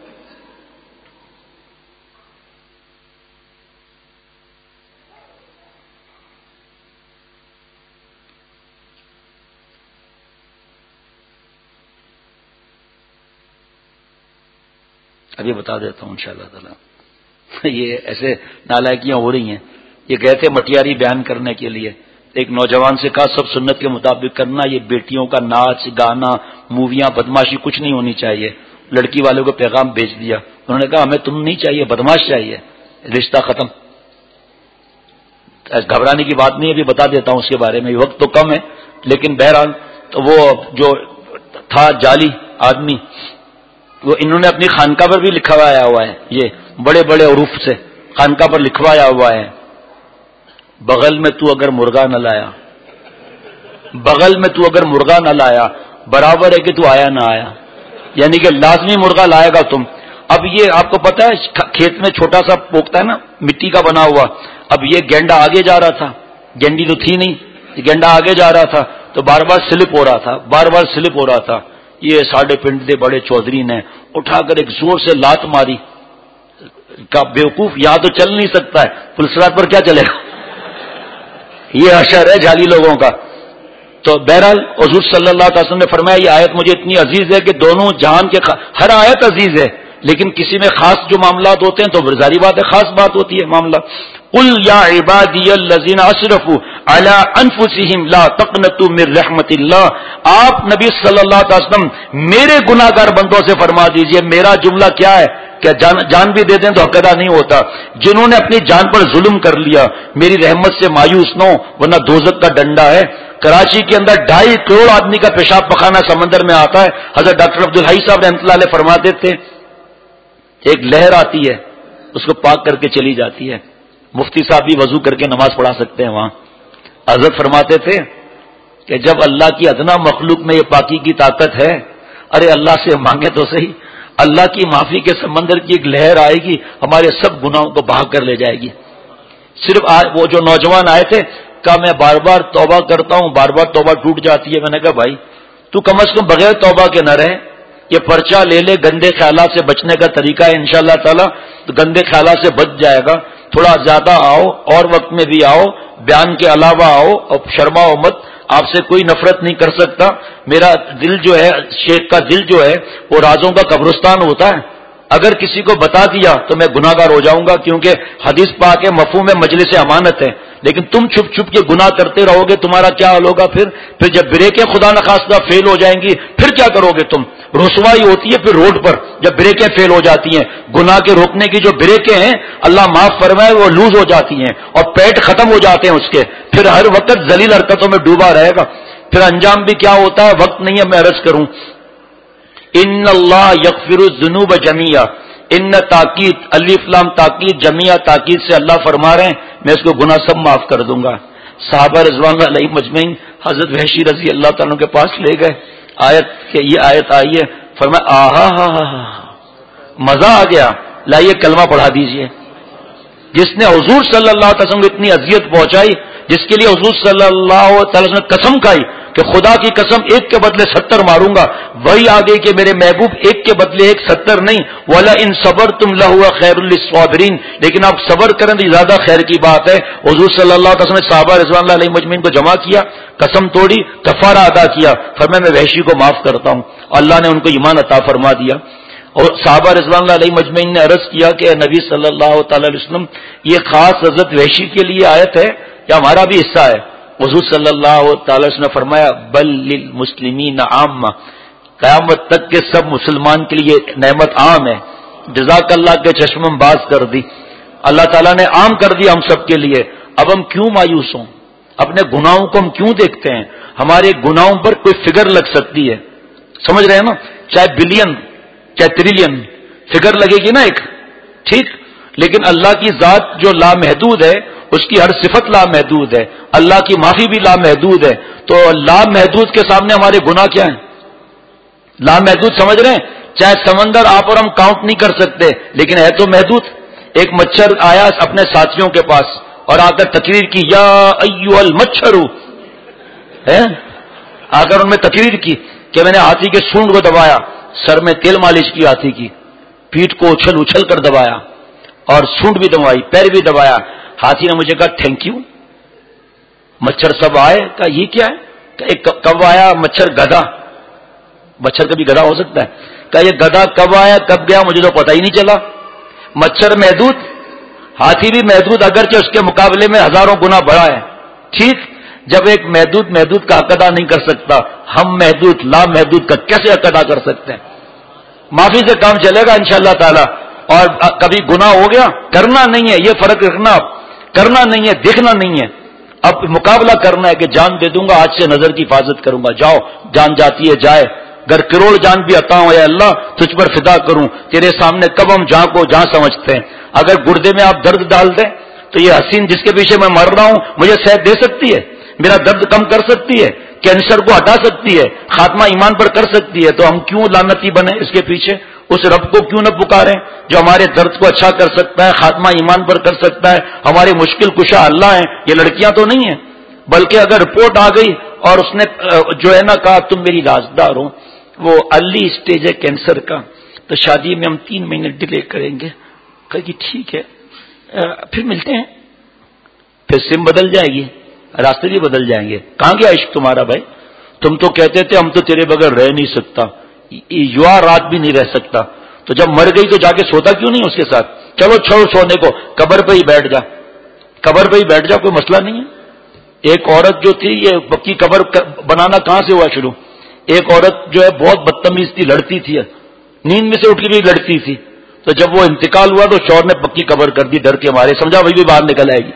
ابھی بتا دیتا ہوں انشاءاللہ تعالی۔ یہ ایسے نالائکیاں ہو رہی ہیں۔ یہ گئے تھے مٹیاری بیان کرنے کے لیے، ایک نوجوان سے کہا سب سنت کے مطابق کرنا، یہ بیٹیوں کا ناچ گانا موویاں بدماشی کچھ نہیں ہونی چاہیے۔ لڑکی والوں کو پیغام بھیج دیا، انہوں نے کہا ہمیں تم نہیں چاہیے، بدماش چاہیے، رشتہ ختم۔ گھبرانے کی بات نہیں ہے، ابھی بتا دیتا ہوں اس کے بارے میں، وقت تو کم ہے لیکن بہرحال تو وہ جو تھا جعلی آدمی، وہ انہوں نے اپنی خانقاہ پر بھی لکھا ہوا ہے یہ بڑے بڑے حروف سے، خانقاہ پر لکھوایا ہوا ہے بغل میں تو اگر مرغا نہ لایا، بغل میں تو اگر مرغا نہ لایا برابر ہے کہ تو آیا نہ آیا، یعنی کہ لازمی مرغا لائے گا تم۔ اب یہ آپ کو پتا ہے کھیت میں چھوٹا سا پوکتا ہے نا مٹی کا بنا ہوا، اب یہ گینڈا آگے جا رہا تھا، گینڈی تو تھی نہیں، گینڈا آگے جا رہا تھا تو بار بار سلپ ہو رہا تھا، بار بار سلپ ہو رہا تھا۔ یہ ساڑھے پنڈ دے بڑے چودھری نے اٹھا کر ایک زور سے لات ماری، کا بیوقوف یہاں تو چل نہیں سکتا ہے، پلسرات پر کیا چلے گا، یہ اشر ہے جعلی لوگوں کا۔ تو بہرحال حضور صلی اللہ علیہ وسلم نے فرمایا یہ آیت مجھے اتنی عزیز ہے کہ دونوں جہان کے ہر آیت عزیز ہے، لیکن کسی میں خاص جو معاملات ہوتے ہیں تو ظاہری بات ہے خاص بات ہوتی ہے معاملہ۔ قل یا عبادی الذین اسرفوا علی انفسہم لا تقنطوا من رحمت اللہ، آپ نبی صلی اللہ علیہ وسلم میرے گناہ گار بندوں سے فرما دیجئے، میرا جملہ کیا ہے کہ جان بھی دے دیں تو حق ادا نہیں ہوتا، جنہوں نے اپنی جان پر ظلم کر لیا میری رحمت سے مایوس نہ ہو ورنہ دوزخ کا ڈنڈا ہے۔ کراچی کے اندر 2.5 کروڑ آدمی کا پیشاب پخانہ سمندر میں آتا ہے۔ حضرت ڈاکٹر عبدالحی صاحب رحمۃ اللہ علیہ فرماتے تھے ایک لہر آتی ہے اس کو پاک کر کے چلی جاتی ہے، مفتی صاحب بھی وضو کر کے نماز پڑھا سکتے ہیں وہاں۔ حضرت فرماتے تھے کہ جب اللہ کی ادنا مخلوق میں یہ پاکی کی طاقت ہے، ارے اللہ سے مانگے تو صحیح، اللہ کی معافی کے سمندر کی ایک لہر آئے گی ہمارے سب گناہوں کو بہا کر لے جائے گی۔ صرف وہ جو نوجوان آئے تھے کہا میں بار بار توبہ کرتا ہوں، بار بار توبہ ٹوٹ جاتی ہے۔ میں نے کہا بھائی تو کم از کم بغیر توبہ کے نہ رہے، یہ پرچہ لے لے، گندے خیالات سے بچنے کا طریقہ ہے انشاءاللہ تعالی، تو گندے خیالات سے بچ جائے گا۔ تھوڑا زیادہ آؤ اور وقت میں بھی آؤ، بیان کے علاوہ آؤ اور شرماؤ مت، آپ سے کوئی نفرت نہیں کر سکتا۔ میرا دل جو ہے، شیخ کا دل جو ہے وہ رازوں کا قبرستان ہوتا ہے، اگر کسی کو بتا دیا تو میں گناہ گار ہو جاؤں گا، کیونکہ حدیث پاک ہے مفہوم مجلس امانت ہے۔ لیکن تم چھپ چھپ کے گناہ کرتے رہو گے، تمہارا کیا حال ہوگا؟ پھر جب بریکیں خدا نخواستہ فیل ہو جائیں گی پھر کیا کرو گے تم؟ رسوائی ہوتی ہے پھر روڈ پر جب بریکیں فیل ہو جاتی ہیں، گناہ کے روکنے کی جو بریکیں ہیں اللہ معاف فرمائے وہ لوز ہو جاتی ہیں اور پیٹ ختم ہو جاتے ہیں اس کے، پھر ہر وقت ذلیل حرکتوں میں ڈوبا رہے گا، پھر انجام بھی کیا ہوتا ہے؟ وقت نہیں ہے میں عرض کروں۔ ان اللہ یغفر الذنوب جمیعا، ان تاکید الف لام تاکید جمیعا تاکید سے اللہ فرما رہے ہیں میں اس کو گناہ سب معاف کر دوں گا۔ صحابہ رضوان اللہ علیہم مجمعین حضرت وحشی رضی اللہ تعالیٰ کے پاس لے گئے، آیت کہ یہ آیت آئی ہے، فرمایا آہا ہا ہا مزہ آ گیا، لائیے کلمہ پڑھا دیجئے۔ جس نے حضور صلی اللہ علیہ وسلم کو اتنی اذیت پہنچائی، جس کے لیے حضور صلی اللہ علیہ وسلم نے قسم کھائی کہ خدا کی قسم ایک کے بدلے 70 ماروں گا، وہی آگے کہ میرے محبوب ایک کے بدلے 70 نہیں، وَلَا إِن صَبَرْتُمْ لَهُوَ خَيْرٌ لِّلصَّابِرِينَ، لیکن آپ صبر کریں تو زیادہ خیر کی بات ہے۔ حضور صلی اللہ علیہ وسلم نے صحابہ رضوان اللہ علیہم مجمعین کو جمع کیا، قسم توڑی، کفارہ ادا کیا، فرمایا میں وحشی کو معاف کرتا ہوں، اللہ نے ان کو ایمان عطا فرما دیا۔ اور صحابہ رضوان اللہ علیہ مجمعین نے عرض کیا کہ اے نبی صلی اللہ تعالی علیہ وسلم یہ خاص حضرت وحشی کے لیے آیت ہے یا ہمارا بھی حصہ ہے؟ حضور صلی اللہ تعالی وسلم نے فرمایا بل للمسلمین عامہ، قیامت تک کے سب مسلمان کے لیے نعمت عام ہے۔ جزاک اللہ کے چشمم باز کر دی، اللہ تعالیٰ نے عام کر دیا ہم سب کے لیے۔ اب ہم کیوں مایوس ہوں؟ اپنے گناہوں کو ہم کیوں دیکھتے ہیں؟ ہمارے گناہوں پر کوئی فگر لگ سکتی ہے، سمجھ رہے ہیں نا؟ چاہے بلین چاہے ٹریلین فگر لگے گی نا ایک، ٹھیک، لیکن اللہ کی ذات جو لامحدود ہے اس کی ہر صفت لامحدود ہے، اللہ کی معافی بھی لامحدود ہے، تو لامحدود کے سامنے ہمارے گناہ کیا ہیں؟ لامحدود سمجھ رہے ہیں؟ چاہے سمندر آپ اور ہم کاؤنٹ نہیں کر سکتے لیکن ہے تو محدود۔ ایک مچھر آیا اپنے ساتھیوں کے پاس اور آ کر تقریر کی یا ایھا المچھر، آ کر ان میں تقریر کی کہ میں نے ہاتھی کے سونڈ کو دبایا، سر میں تیل مالش کی ہاتھی کی، پیٹھ کو اچھل اچھل کر دبایا اور سونڈ بھی دبائی، پیر بھی دبایا۔ ہاتھی نے مجھے کہا تھینک یو۔ مچھر سب آئے، کہا یہ کیا ہے؟ کہ کب آیا مچھر؟ گدھا، مچھر کبھی گدھا ہو سکتا ہے؟ کہا یہ گدھا کب آیا کب گیا مجھے تو پتہ ہی نہیں چلا۔ مچھر محدود، ہاتھی بھی محدود، اگرچہ اس کے مقابلے میں ہزاروں گنا بڑا ہے، ٹھیک۔ جب ایک محدود کا حق ادا نہیں کر سکتا، ہم محدود لامحدود کا کیسے حق ادا کر سکتے ہیں؟ معافی سے کام چلے گا انشاءاللہ تعالی۔ اور کبھی گناہ ہو گیا کرنا نہیں ہے، یہ فرق رکھنا، کرنا نہیں ہے دیکھنا نہیں ہے، اب مقابلہ کرنا ہے کہ جان دے دوں گا، آج سے نظر کی حفاظت کروں گا، جاؤ جان جاتی ہے جائے، گر کروڑ جان بھی عطا ہوں، اے اللہ تجھ پر فدا کروں، تیرے سامنے کب ہم جہاں کو جہاں سمجھتے ہیں۔ اگر گردے میں آپ درد ڈال دیں تو یہ حسین جس کے پیچھے میں مر رہا ہوں مجھے صحت دے سکتی ہے، میرا درد کم کر سکتی ہے، کینسر کو ہٹا سکتی ہے، خاتمہ ایمان پر کر سکتی ہے، تو ہم کیوں لعنتی بنے اس کے پیچھے؟ اس رب کو کیوں نہ پکاریں جو ہمارے درد کو اچھا کر سکتا ہے، خاتمہ ایمان پر کر سکتا ہے، ہمارے مشکل کشا اللہ ہیں، یہ لڑکیاں تو نہیں ہیں۔ بلکہ اگر رپورٹ آ گئی اور اس نے جو ہے نا کہا تم میری رازدار ہو، وہ ارلی اسٹیج ہے کینسر کا، تو شادی میں ہم 3 مہینے ڈیلے کریں گے، کہا کہ ٹھیک ہے پھر ملتے ہیں، پھر سم بدل جائے گی، راستے بھی بدل جائیں گے۔ کہاں گیا عشق تمہارا بھائی؟ تم تو کہتے تھے ہم تو تیرے بغیر رہ نہیں سکتا، یوا رات بھی نہیں رہ سکتا، تو جب مر گئی تو جا کے سوتا کیوں نہیں اس کے ساتھ؟ چلو چھوڑ سونے کو، قبر پہ ہی بیٹھ جا، قبر پہ ہی بیٹھ جا، کوئی مسئلہ نہیں ہے۔ ایک عورت جو تھی، یہ پکی قبر بنانا کہاں سے ہوا شروع؟ ایک عورت جو ہے بہت بدتمیز تھی، لڑتی تھی، نیند میں سے اٹھ کے بھی لڑتی تھی، تو جب وہ انتقال ہوا تو شوہر نے پکی قبر کر دی ڈر کے مارے، سمجھا وہی بھی باہر نکل آئے گی،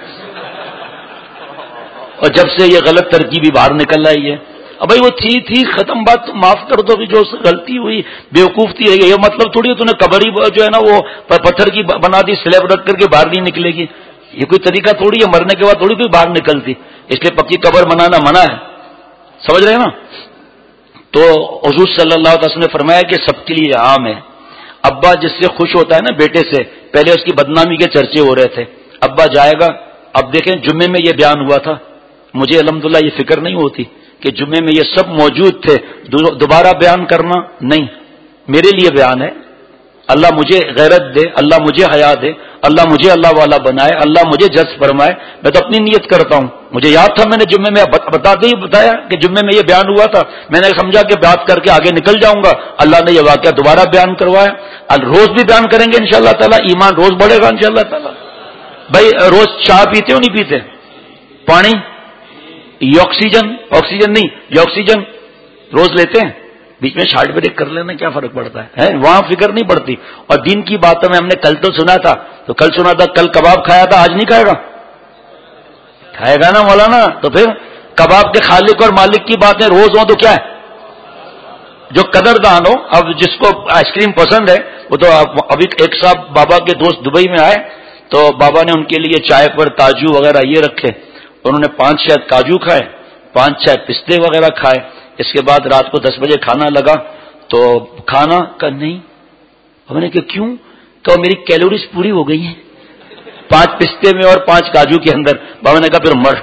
اور جب سے یہ غلط ترکیب باہر نکل آئی ہے۔ اب بھائی وہ تھی ختم بات، تو معاف کر دو، جو غلطی ہوئی بیوقوف تھی، یہ مطلب تھوڑی تو نے قبر ہی جو ہے نا وہ پتھر کی بنا دی، سلیب رکھ کر کے باہر نہیں نکلے گی، یہ کوئی طریقہ تھوڑی ہے، مرنے کے بعد تھوڑی کوئی باہر نکلتی، اس لیے پکی قبر بنانا منع ہے، سمجھ رہے ہیں نا؟ تو حضور صلی اللہ علیہ وسلم نے فرمایا کہ سب کے لیے عام ہے۔ ابا جس سے خوش ہوتا ہے نا بیٹے سے، پہلے اس کی بدنامی کے چرچے ہو رہے تھے، ابا جائے گا، اب دیکھیں جمعے میں یہ بیان ہوا تھا، مجھے الحمدللہ یہ فکر نہیں ہوتی کہ جمعے میں یہ سب موجود تھے، دوبارہ بیان کرنا نہیں، میرے لیے بیان ہے، اللہ مجھے غیرت دے، اللہ مجھے حیا دے، اللہ مجھے اللہ والا بنائے، اللہ مجھے جذب فرمائے، میں تو اپنی نیت کرتا ہوں، مجھے یاد تھا میں نے جمعے میں بتایا کہ جمعے میں یہ بیان ہوا تھا، میں نے سمجھا کہ بات کر کے آگے نکل جاؤں گا، اللہ نے یہ واقعہ دوبارہ بیان کروایا، روز بھی بیان کریں گے انشاءاللہ تعالی، ایمان روز بڑھے گا انشاءاللہ تعالی۔ بھائی روز چائے پیتے ہو نہیں پیتے؟ پانی، یہ آکسیجن نہیں، یہ آکسیجن روز لیتے ہیں؟ بیچ میں شارٹ بریک کر لینا کیا فرق پڑتا ہے؟ وہاں فکر نہیں پڑتی۔ اور دین کی باتوں میں ہم نے کل تو سنا تھا، کل کباب کھایا تھا، آج نہیں کھائے گا؟ کھائے گا نا مولانا؟ تو پھر کباب کے خالق اور مالک کی باتیں روز ہوں تو کیا ہے؟ جو قدردان ہو، اب جس کو آئس کریم پسند ہے وہ تو ابھی ایک صاحب بابا کے دوست دبئی میں آئے تو بابا نے ان کے لیے چائے پر کاجو وغیرہ یہ رکھے، انہوں نے 5 شاید کاجو کھائے، 5 شاید پستے وغیرہ کھائے، اس کے بعد رات کو 10 بجے کھانا لگا تو کھانا کا نہیں، ہم نے کہا کیوں؟ کہ میری کیلوریز پوری ہو گئی ہیں 5 پستے میں اور 5 کاجو کے اندر۔ بابا نے کہا پھر مر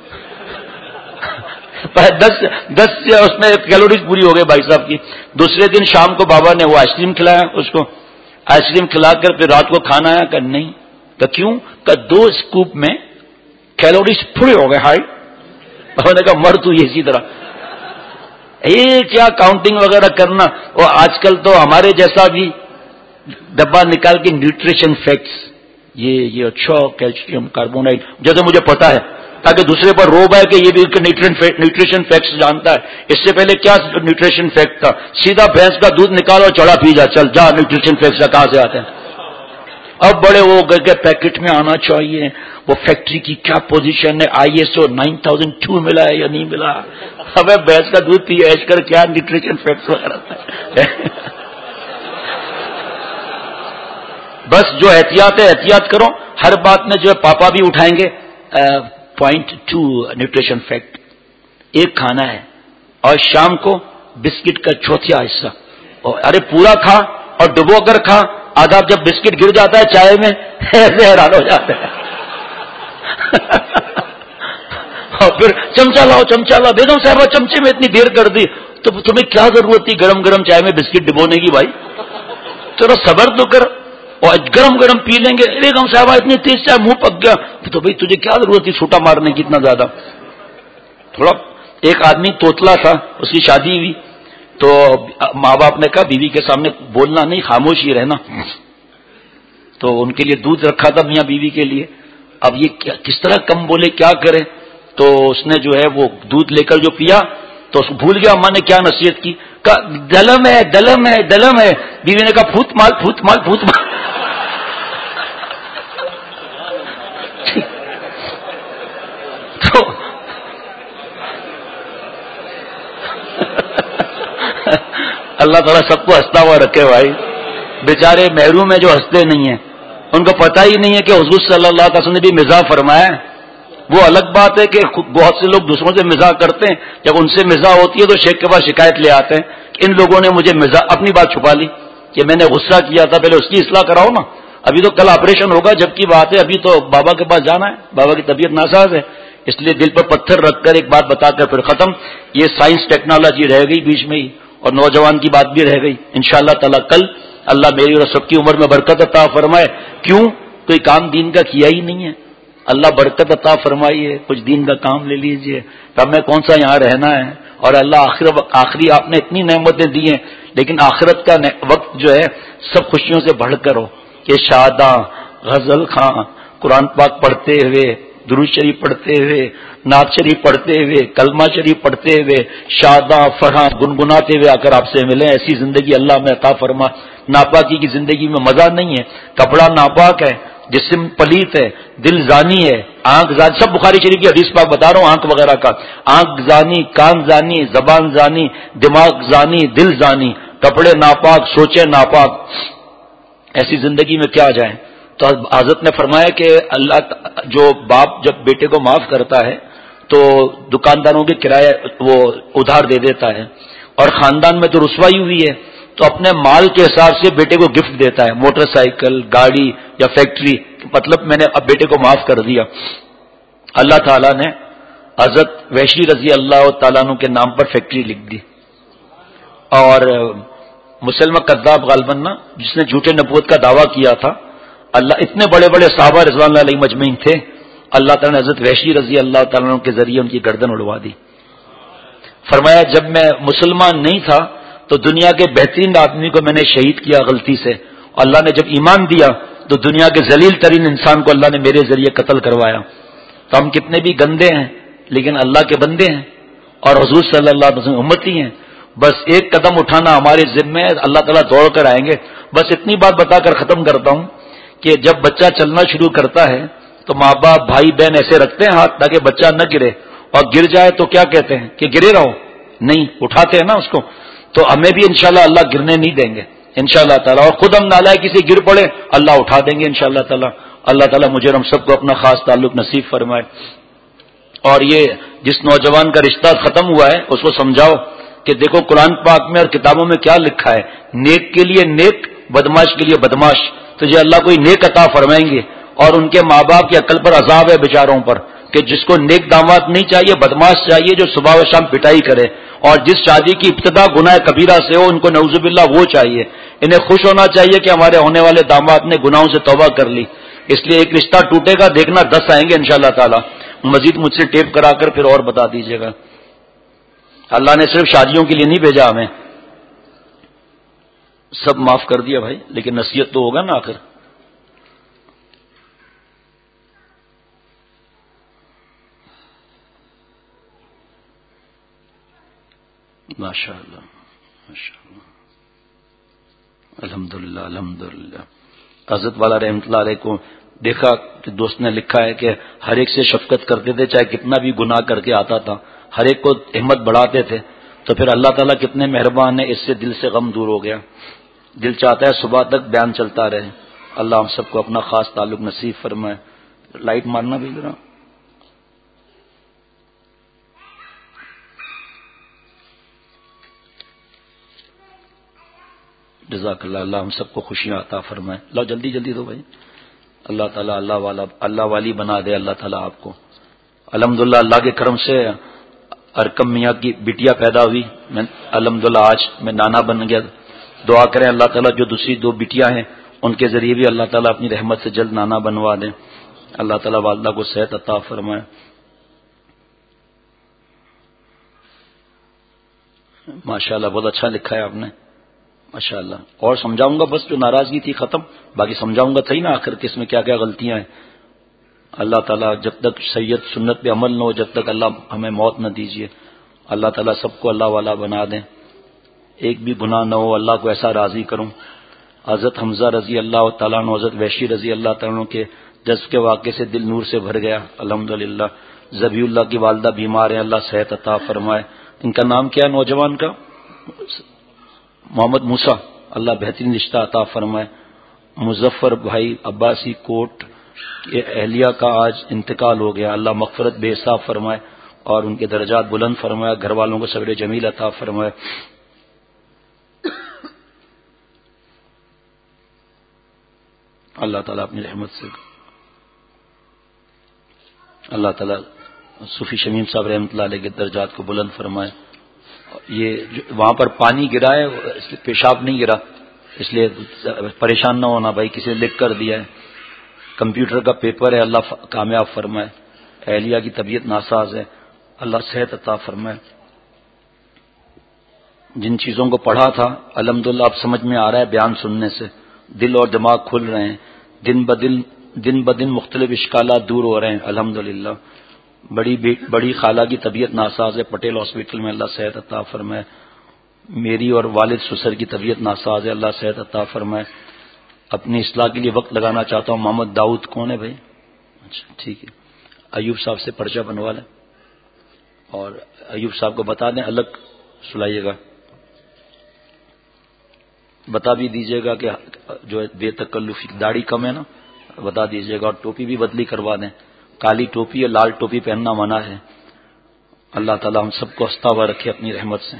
10 اس میں کیلوریز پوری ہو گئی بھائی صاحب کی۔ دوسرے دن شام کو بابا نے وہ آئس کریم کھلایا اس کو، آئس کریم کھلا کر پھر رات کو کھانا آیا کہ نہیں، کہ کیوں؟ کہ 2 اسکوپ میں کیلوریز پورے ہو گئے ہائی۔ بابا نے کہا مر تو اسی طرح، کیا کاؤنٹنگ وغیرہ کرنا۔ اور آج کل تو ہمارے جیسا بھی ڈبہ نکال کے نیوٹریشن فیکٹس، یہ اچھا کیلشیم کاربونائٹ، جیسے مجھے پتا ہے تاکہ دوسرے پر روب ہے کہ یہ بھی نیوٹریشن فیکٹس جانتا ہے۔ اس سے پہلے کیا نیوٹریشن فیکٹ تھا؟ سیدھا بھینس کا دودھ نکالو چڑھا پی جا، چل جا، نیوٹریشن فیکٹس کہاں سے آتے ہیں؟ اب بڑے وہ کے پیکٹ میں آنا چاہیے، وہ فیکٹری کی کیا پوزیشن ہے، ISO 9002 ملا ہے یا نہیں ملا، ابے بھینس کا دودھ پی ایش کر کیا نیوٹریشن فیکٹس وغیرہ بس جو احتیاط ہے احتیاط کرو، ہر بات میں جو ہے پاپا بھی اٹھائیں گے 0.2 نیوٹریشن فیکٹ، ایک کھانا ہے اور شام کو بسکٹ کا چوتھا حصہ، ارے پورا کھا اور ڈبو کر کھا، آدھا جب بسکٹ گر جاتا ہے چائے میں ایسے حیران ہو جاتا ہے اور پھر چمچہ لاؤ، بیگم صاحبہ چمچے میں اتنی دیر کر دی تو تمہیں کیا ضرورت تھی گرم گرم چائے میں بسکٹ ڈبونے کی؟ بھائی تھوڑا صبر تو کر، اور گرم گرم پی لیں گے، بیگم صاحبہ اتنی تیز چائے منہ پک گیا، تو بھائی تجھے کیا ضرورت تھی چھوٹا مارنے کی اتنا زیادہ؟ تھوڑا ایک آدمی توتلا تھا، اس کی شادی ہوئی تو ماں باپ نے کہا بیوی کے سامنے بولنا نہیں، خاموش ہی رہنا، تو ان کے لیے دودھ رکھا تھا میاں بیوی کے لیے، اب یہ کس طرح کم بولے کیا کرے، تو اس نے جو ہے وہ دودھ لے کر جو پیا تو اس کو بھول گیا اماں نے کیا نصیحت کی، کہا دلم ہے، بیوی نے کہا پھوت مال اللہ تعالیٰ سب کو ہنستا ہوا رکھے بھائی. بیچارے محروم ہیں جو ہنستے نہیں ہیں, ان کو پتہ ہی نہیں ہے کہ حضور صلی اللہ علیہ وسلم نے بھی مزاح فرمایا ہے. وہ الگ بات ہے کہ بہت سے لوگ دوسروں سے مزاح کرتے ہیں, جب ان سے مزاح ہوتی ہے تو شیخ کے پاس شکایت لے آتے ہیں کہ ان لوگوں نے مجھے مزاح اپنی بات چھپا لی کہ میں نے غصہ کیا تھا, پہلے اس کی اصلاح کراؤ نا. ابھی تو کل آپریشن ہوگا جب کی بات ہے, ابھی تو بابا کے پاس جانا ہے, بابا کی طبیعت ناساز ہے, اس لیے دل پر پتھر رکھ کر ایک بات بتا کر پھر ختم. یہ سائنس ٹیکنالوجی رہ گئی بیچ میں ہی, اور نوجوان کی بات بھی رہ گئی. انشاءاللہ تعالی کل اللہ میری اور سب کی عمر میں برکت عطا فرمائے. کیوں؟ کوئی کام دین کا کیا ہی نہیں ہے, اللہ برکت عطا فرمائیے, کچھ دین کا کام لے لیجئے. تب میں کون سا یہاں رہنا ہے, اور اللہ آخری آپ نے اتنی نعمتیں دی ہیں, لیکن آخرت کا وقت جو ہے سب خوشیوں سے بڑھ کر ہو کہ شاداں, غزل خاں, قرآن پاک پڑھتے ہوئے, درود شریف پڑھتے ہوئے, نعت شریف پڑھتے ہوئے, کلمہ شریف پڑھتے ہوئے, شاداں فرحاں گنگناتے ہوئے آ کر آپ سے ملیں. ایسی زندگی اللہ میں عطا فرما. ناپاکی کی زندگی میں مزہ نہیں ہے. کپڑا ناپاک ہے, جسم پلیت ہے, دل زانی ہے, آنکھ زانی, سب بخاری شریف کی حدیث پاک بتا رہا ہوں آنکھ وغیرہ کا. آنکھ زانی, کان زانی, زبان زانی, دماغ زانی, دل زانی, کپڑے ناپاک, سوچے ناپاک. ایسی زندگی میں کیا جائیں؟ تو حضرت نے فرمایا کہ اللہ جو باپ جب بیٹے کو معاف کرتا ہے تو دکانداروں کے کرایہ وہ ادھار دے دیتا ہے, اور خاندان میں تو رسوائی ہوئی ہے تو اپنے مال کے حساب سے بیٹے کو گفٹ دیتا ہے, موٹر سائیکل, گاڑی یا فیکٹری. مطلب میں نے اب بیٹے کو معاف کر دیا. اللہ تعالیٰ نے حضرت وحشی رضی اللہ تعالیٰ عنہ کے نام پر فیکٹری لکھ دی, اور مسلمہ کذاب غالباً نا, جس نے جھوٹے نبوت کا دعویٰ کیا تھا, اللہ اتنے بڑے بڑے صحابہ رضوان اللہ علیہ مجمعین تھے, اللہ تعالیٰ نے حضرت وحشی رضی اللہ تعالیٰ عنہ کے ذریعے ان کی گردن اڑوا دی. فرمایا جب میں مسلمان نہیں تھا تو دنیا کے بہترین آدمی کو میں نے شہید کیا غلطی سے, اللہ نے جب ایمان دیا تو دنیا کے ذلیل ترین انسان کو اللہ نے میرے ذریعے قتل کروایا. تو ہم کتنے بھی گندے ہیں لیکن اللہ کے بندے ہیں, اور حضور صلی اللہ علیہ وسلم امتی ہیں. بس ایک قدم اٹھانا ہمارے ذمہ ہے, اللہ تعالیٰ دوڑ کر آئیں گے. بس اتنی بات بتا کر ختم کرتا ہوں کہ جب بچہ چلنا شروع کرتا ہے تو ماں باپ بھائی بہن ایسے رکھتے ہیں ہاتھ تاکہ بچہ نہ گرے, اور گر جائے تو کیا کہتے ہیں کہ گرے رہو, نہیں اٹھاتے ہیں نا اس کو. تو ہمیں بھی انشاءاللہ اللہ گرنے نہیں دیں گے انشاءاللہ تعالیٰ, اور خود ہم نالائق کسی گر پڑے اللہ اٹھا دیں گے انشاءاللہ تعالیٰ. اللہ تعالیٰ مجھے اور ہم سب کو اپنا خاص تعلق نصیب فرمائے. اور یہ جس نوجوان کا رشتہ ختم ہوا ہے اس کو سمجھاؤ کہ دیکھو قرآن پاک میں اور کتابوں میں کیا لکھا ہے, نیک کے لیے نیک, بدماش کے لیے بدماش. تجھے اللہ کوئی نیک عطا فرمائیں گے, اور ان کے ماں باپ کی عقل پر عذاب ہے بیچاروں پر کہ جس کو نیک داماد نہیں چاہیے, بدماش چاہیے جو صبح و شام پٹائی کرے, اور جس شادی کی ابتدا گناہ کبیرہ سے ہو ان کو نعوذ باللہ وہ چاہیے. انہیں خوش ہونا چاہیے کہ ہمارے ہونے والے داماد نے گناہوں سے توبہ کر لی. اس لیے ایک رشتہ ٹوٹے گا, دیکھنا 10 آئیں گے انشاءاللہ تعالی. مزید مجھ سے ٹیپ کرا کر پھر اور بتا دیجیے گا. اللہ نے صرف شادیوں کے لیے نہیں بھیجا ہمیں, سب معاف کر دیا بھائی, لیکن نصیحت تو ہوگا نا آخر. ماشاء اللہ ماشاء اللہ, الحمدللہ الحمدللہ. حضرت والا رحمۃ اللہ علیہ کو دیکھا کہ دوست نے لکھا ہے کہ ہر ایک سے شفقت کرتے تھے, چاہے کتنا بھی گناہ کر کے آتا تھا, ہر ایک کو ہمت بڑھاتے تھے. تو پھر اللہ تعالیٰ کتنے مہربان ہے, اس سے دل سے غم دور ہو گیا. دل چاہتا ہے صبح تک بیان چلتا رہے. اللہ ہم سب کو اپنا خاص تعلق نصیب فرمائے. لائٹ مارنا بھی ذرا. جزاک اللہ, اللہ ہم سب کو خوشیاں عطا فرمائے. اللہ جلدی جلدی دو بھائی. اللہ تعالیٰ اللہ والی بنا دے اللہ تعالیٰ آپ کو. الحمدللہ اللہ کے کرم سے ارکم میاں کی بیٹیا پیدا ہوئی. میں الحمدللہ آج میں نانا بن گیا. دعا کریں اللہ تعالیٰ جو دوسری 2 بیٹیاں ہیں ان کے ذریعے بھی اللہ تعالیٰ اپنی رحمت سے جلد نانا بنوا دیں. اللہ تعالیٰ والدہ کو صحت عطا فرمائے. ماشاءاللہ بہت اچھا لکھا ہے آپ نے ماشاءاللہ. اور سمجھاؤں گا, بس جو ناراضگی تھی ختم, باقی سمجھاؤں گا صحیح نا آخر کے اس میں کیا کیا غلطیاں ہیں. اللہ تعالیٰ جب تک سید سنت پہ عمل نہ ہو جب تک اللہ ہمیں موت نہ دیجیے. اللہ تعالیٰ سب کو اللہ والا بنا دیں, ایک بھی گناہ نہ ہو. اللہ کو ایسا راضی کروں. حضرت حمزہ رضی اللہ تعالیٰ عنہ, حضرت وحشی رضی اللہ تعالیٰ عنہ کے جذب کے واقعے سے دل نور سے بھر گیا الحمدللہ. ذبیح اللہ کی والدہ بیمار ہیں, اللہ صحت عطا فرمائے. ان کا نام کیا ہے نوجوان کا؟ محمد موسیٰ اللہ بہترین رشتہ عطا فرمائے. مظفر بھائی عباسی کوٹ کے اہلیہ کا آج انتقال ہو گیا. اللہ مغفرت بے حساب فرمائے اور ان کے درجات بلند فرمائے. گھر والوں کو صبر جمیل عطا فرمائے. اللہ تعالیٰ اپنی رحمت سے اللہ تعالیٰ صوفی شمیم صاحب رحمۃ اللہ علیہ کے درجات کو بلند فرمائے. یہ وہاں پر پانی گرا ہے اس لیے پیشاب نہیں گرا, اس لیے پریشان نہ ہونا بھائی, کسی نے لکھ کر دیا ہے. کمپیوٹر کا پیپر ہے, اللہ کامیاب فرمائے. اہلیہ کی طبیعت ناساز ہے, اللہ صحت عطا فرمائے. جن چیزوں کو پڑھا تھا الحمدللہ اب سمجھ میں آ رہا ہے بیان سننے سے, دل اور دماغ کھل رہے ہیں. دن بدن مختلف اشکالات دور ہو رہے ہیں الحمدللہ. بڑی خالہ کی طبیعت ناساز ہے, پٹیل ہاسپٹل میں, اللہ صحت عطا فرمائے. میری اور والد سسر کی طبیعت ناساز ہے, اللہ صحت عطا فرمائے. اپنی اصلاح کے لیے وقت لگانا چاہتا ہوں. محمد داؤد کون ہے بھائی؟ اچھا ٹھیک ہے, ایوب صاحب سے پرچہ بنوا لیں اور ایوب صاحب کو بتا دیں الگ سلائیے گا. بتا بھی دیجیے گا کہ جو بے تکلفی داڑھی کم ہے نا, بتا دیجیے گا. اور ٹوپی بھی بدلی کروا دیں, کالی ٹوپی اور لال ٹوپی پہننا منع ہے. اللہ تعالیٰ ہم سب کو ہنستا ہوا رکھے اپنی رحمت سے.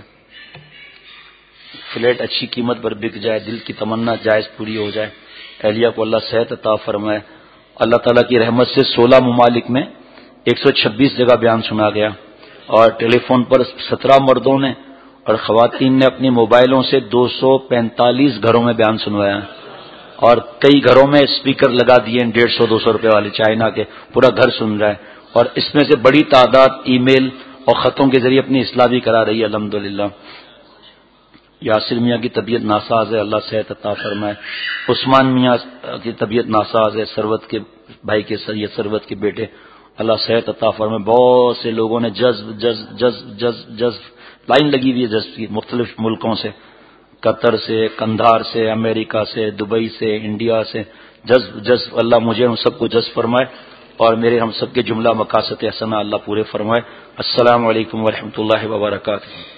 فلیٹ اچھی قیمت پر بک جائے, دل کی تمنا جائز پوری ہو جائے. اہلیہ کو اللہ صحت عطا فرمائے. اللہ تعالیٰ کی رحمت سے 16 ممالک میں 126 جگہ بیان سنا گیا, اور ٹیلی فون پر 17 مردوں نے اور خواتین نے اپنی موبائلوں سے 245 گھروں میں بیان سنوایا, اور کئی گھروں میں اسپیکر لگا دیے 150-200 روپے والے چائنا کے, پورا گھر سن رہا ہے. اور اس میں سے بڑی تعداد ای میل اور خطوں کے ذریعے اپنی اصلاح بھی کرا رہی ہے الحمدللہ. یاسر میاں کی طبیعت ناساز ہے, اللہ صحت عطا فرمائے. عثمان میاں کی طبیعت ناساز ہے, سروت کے بھائی کے سید سروت کے بیٹے, اللہ صحت عطا فرمائے. بہت سے لوگوں نے جذب لائن لگی ہوئی ہے جذب کی, مختلف ملکوں سے, قطر سے, قندھار سے, امریکہ سے, دبئی سے, انڈیا سے, جذب اللہ مجھے ہم سب کو جذب فرمائے اور میرے ہم سب کے جملہ مقاصد حسنہ اللہ پورے فرمائے. السلام علیکم ورحمۃ اللہ وبرکاتہ.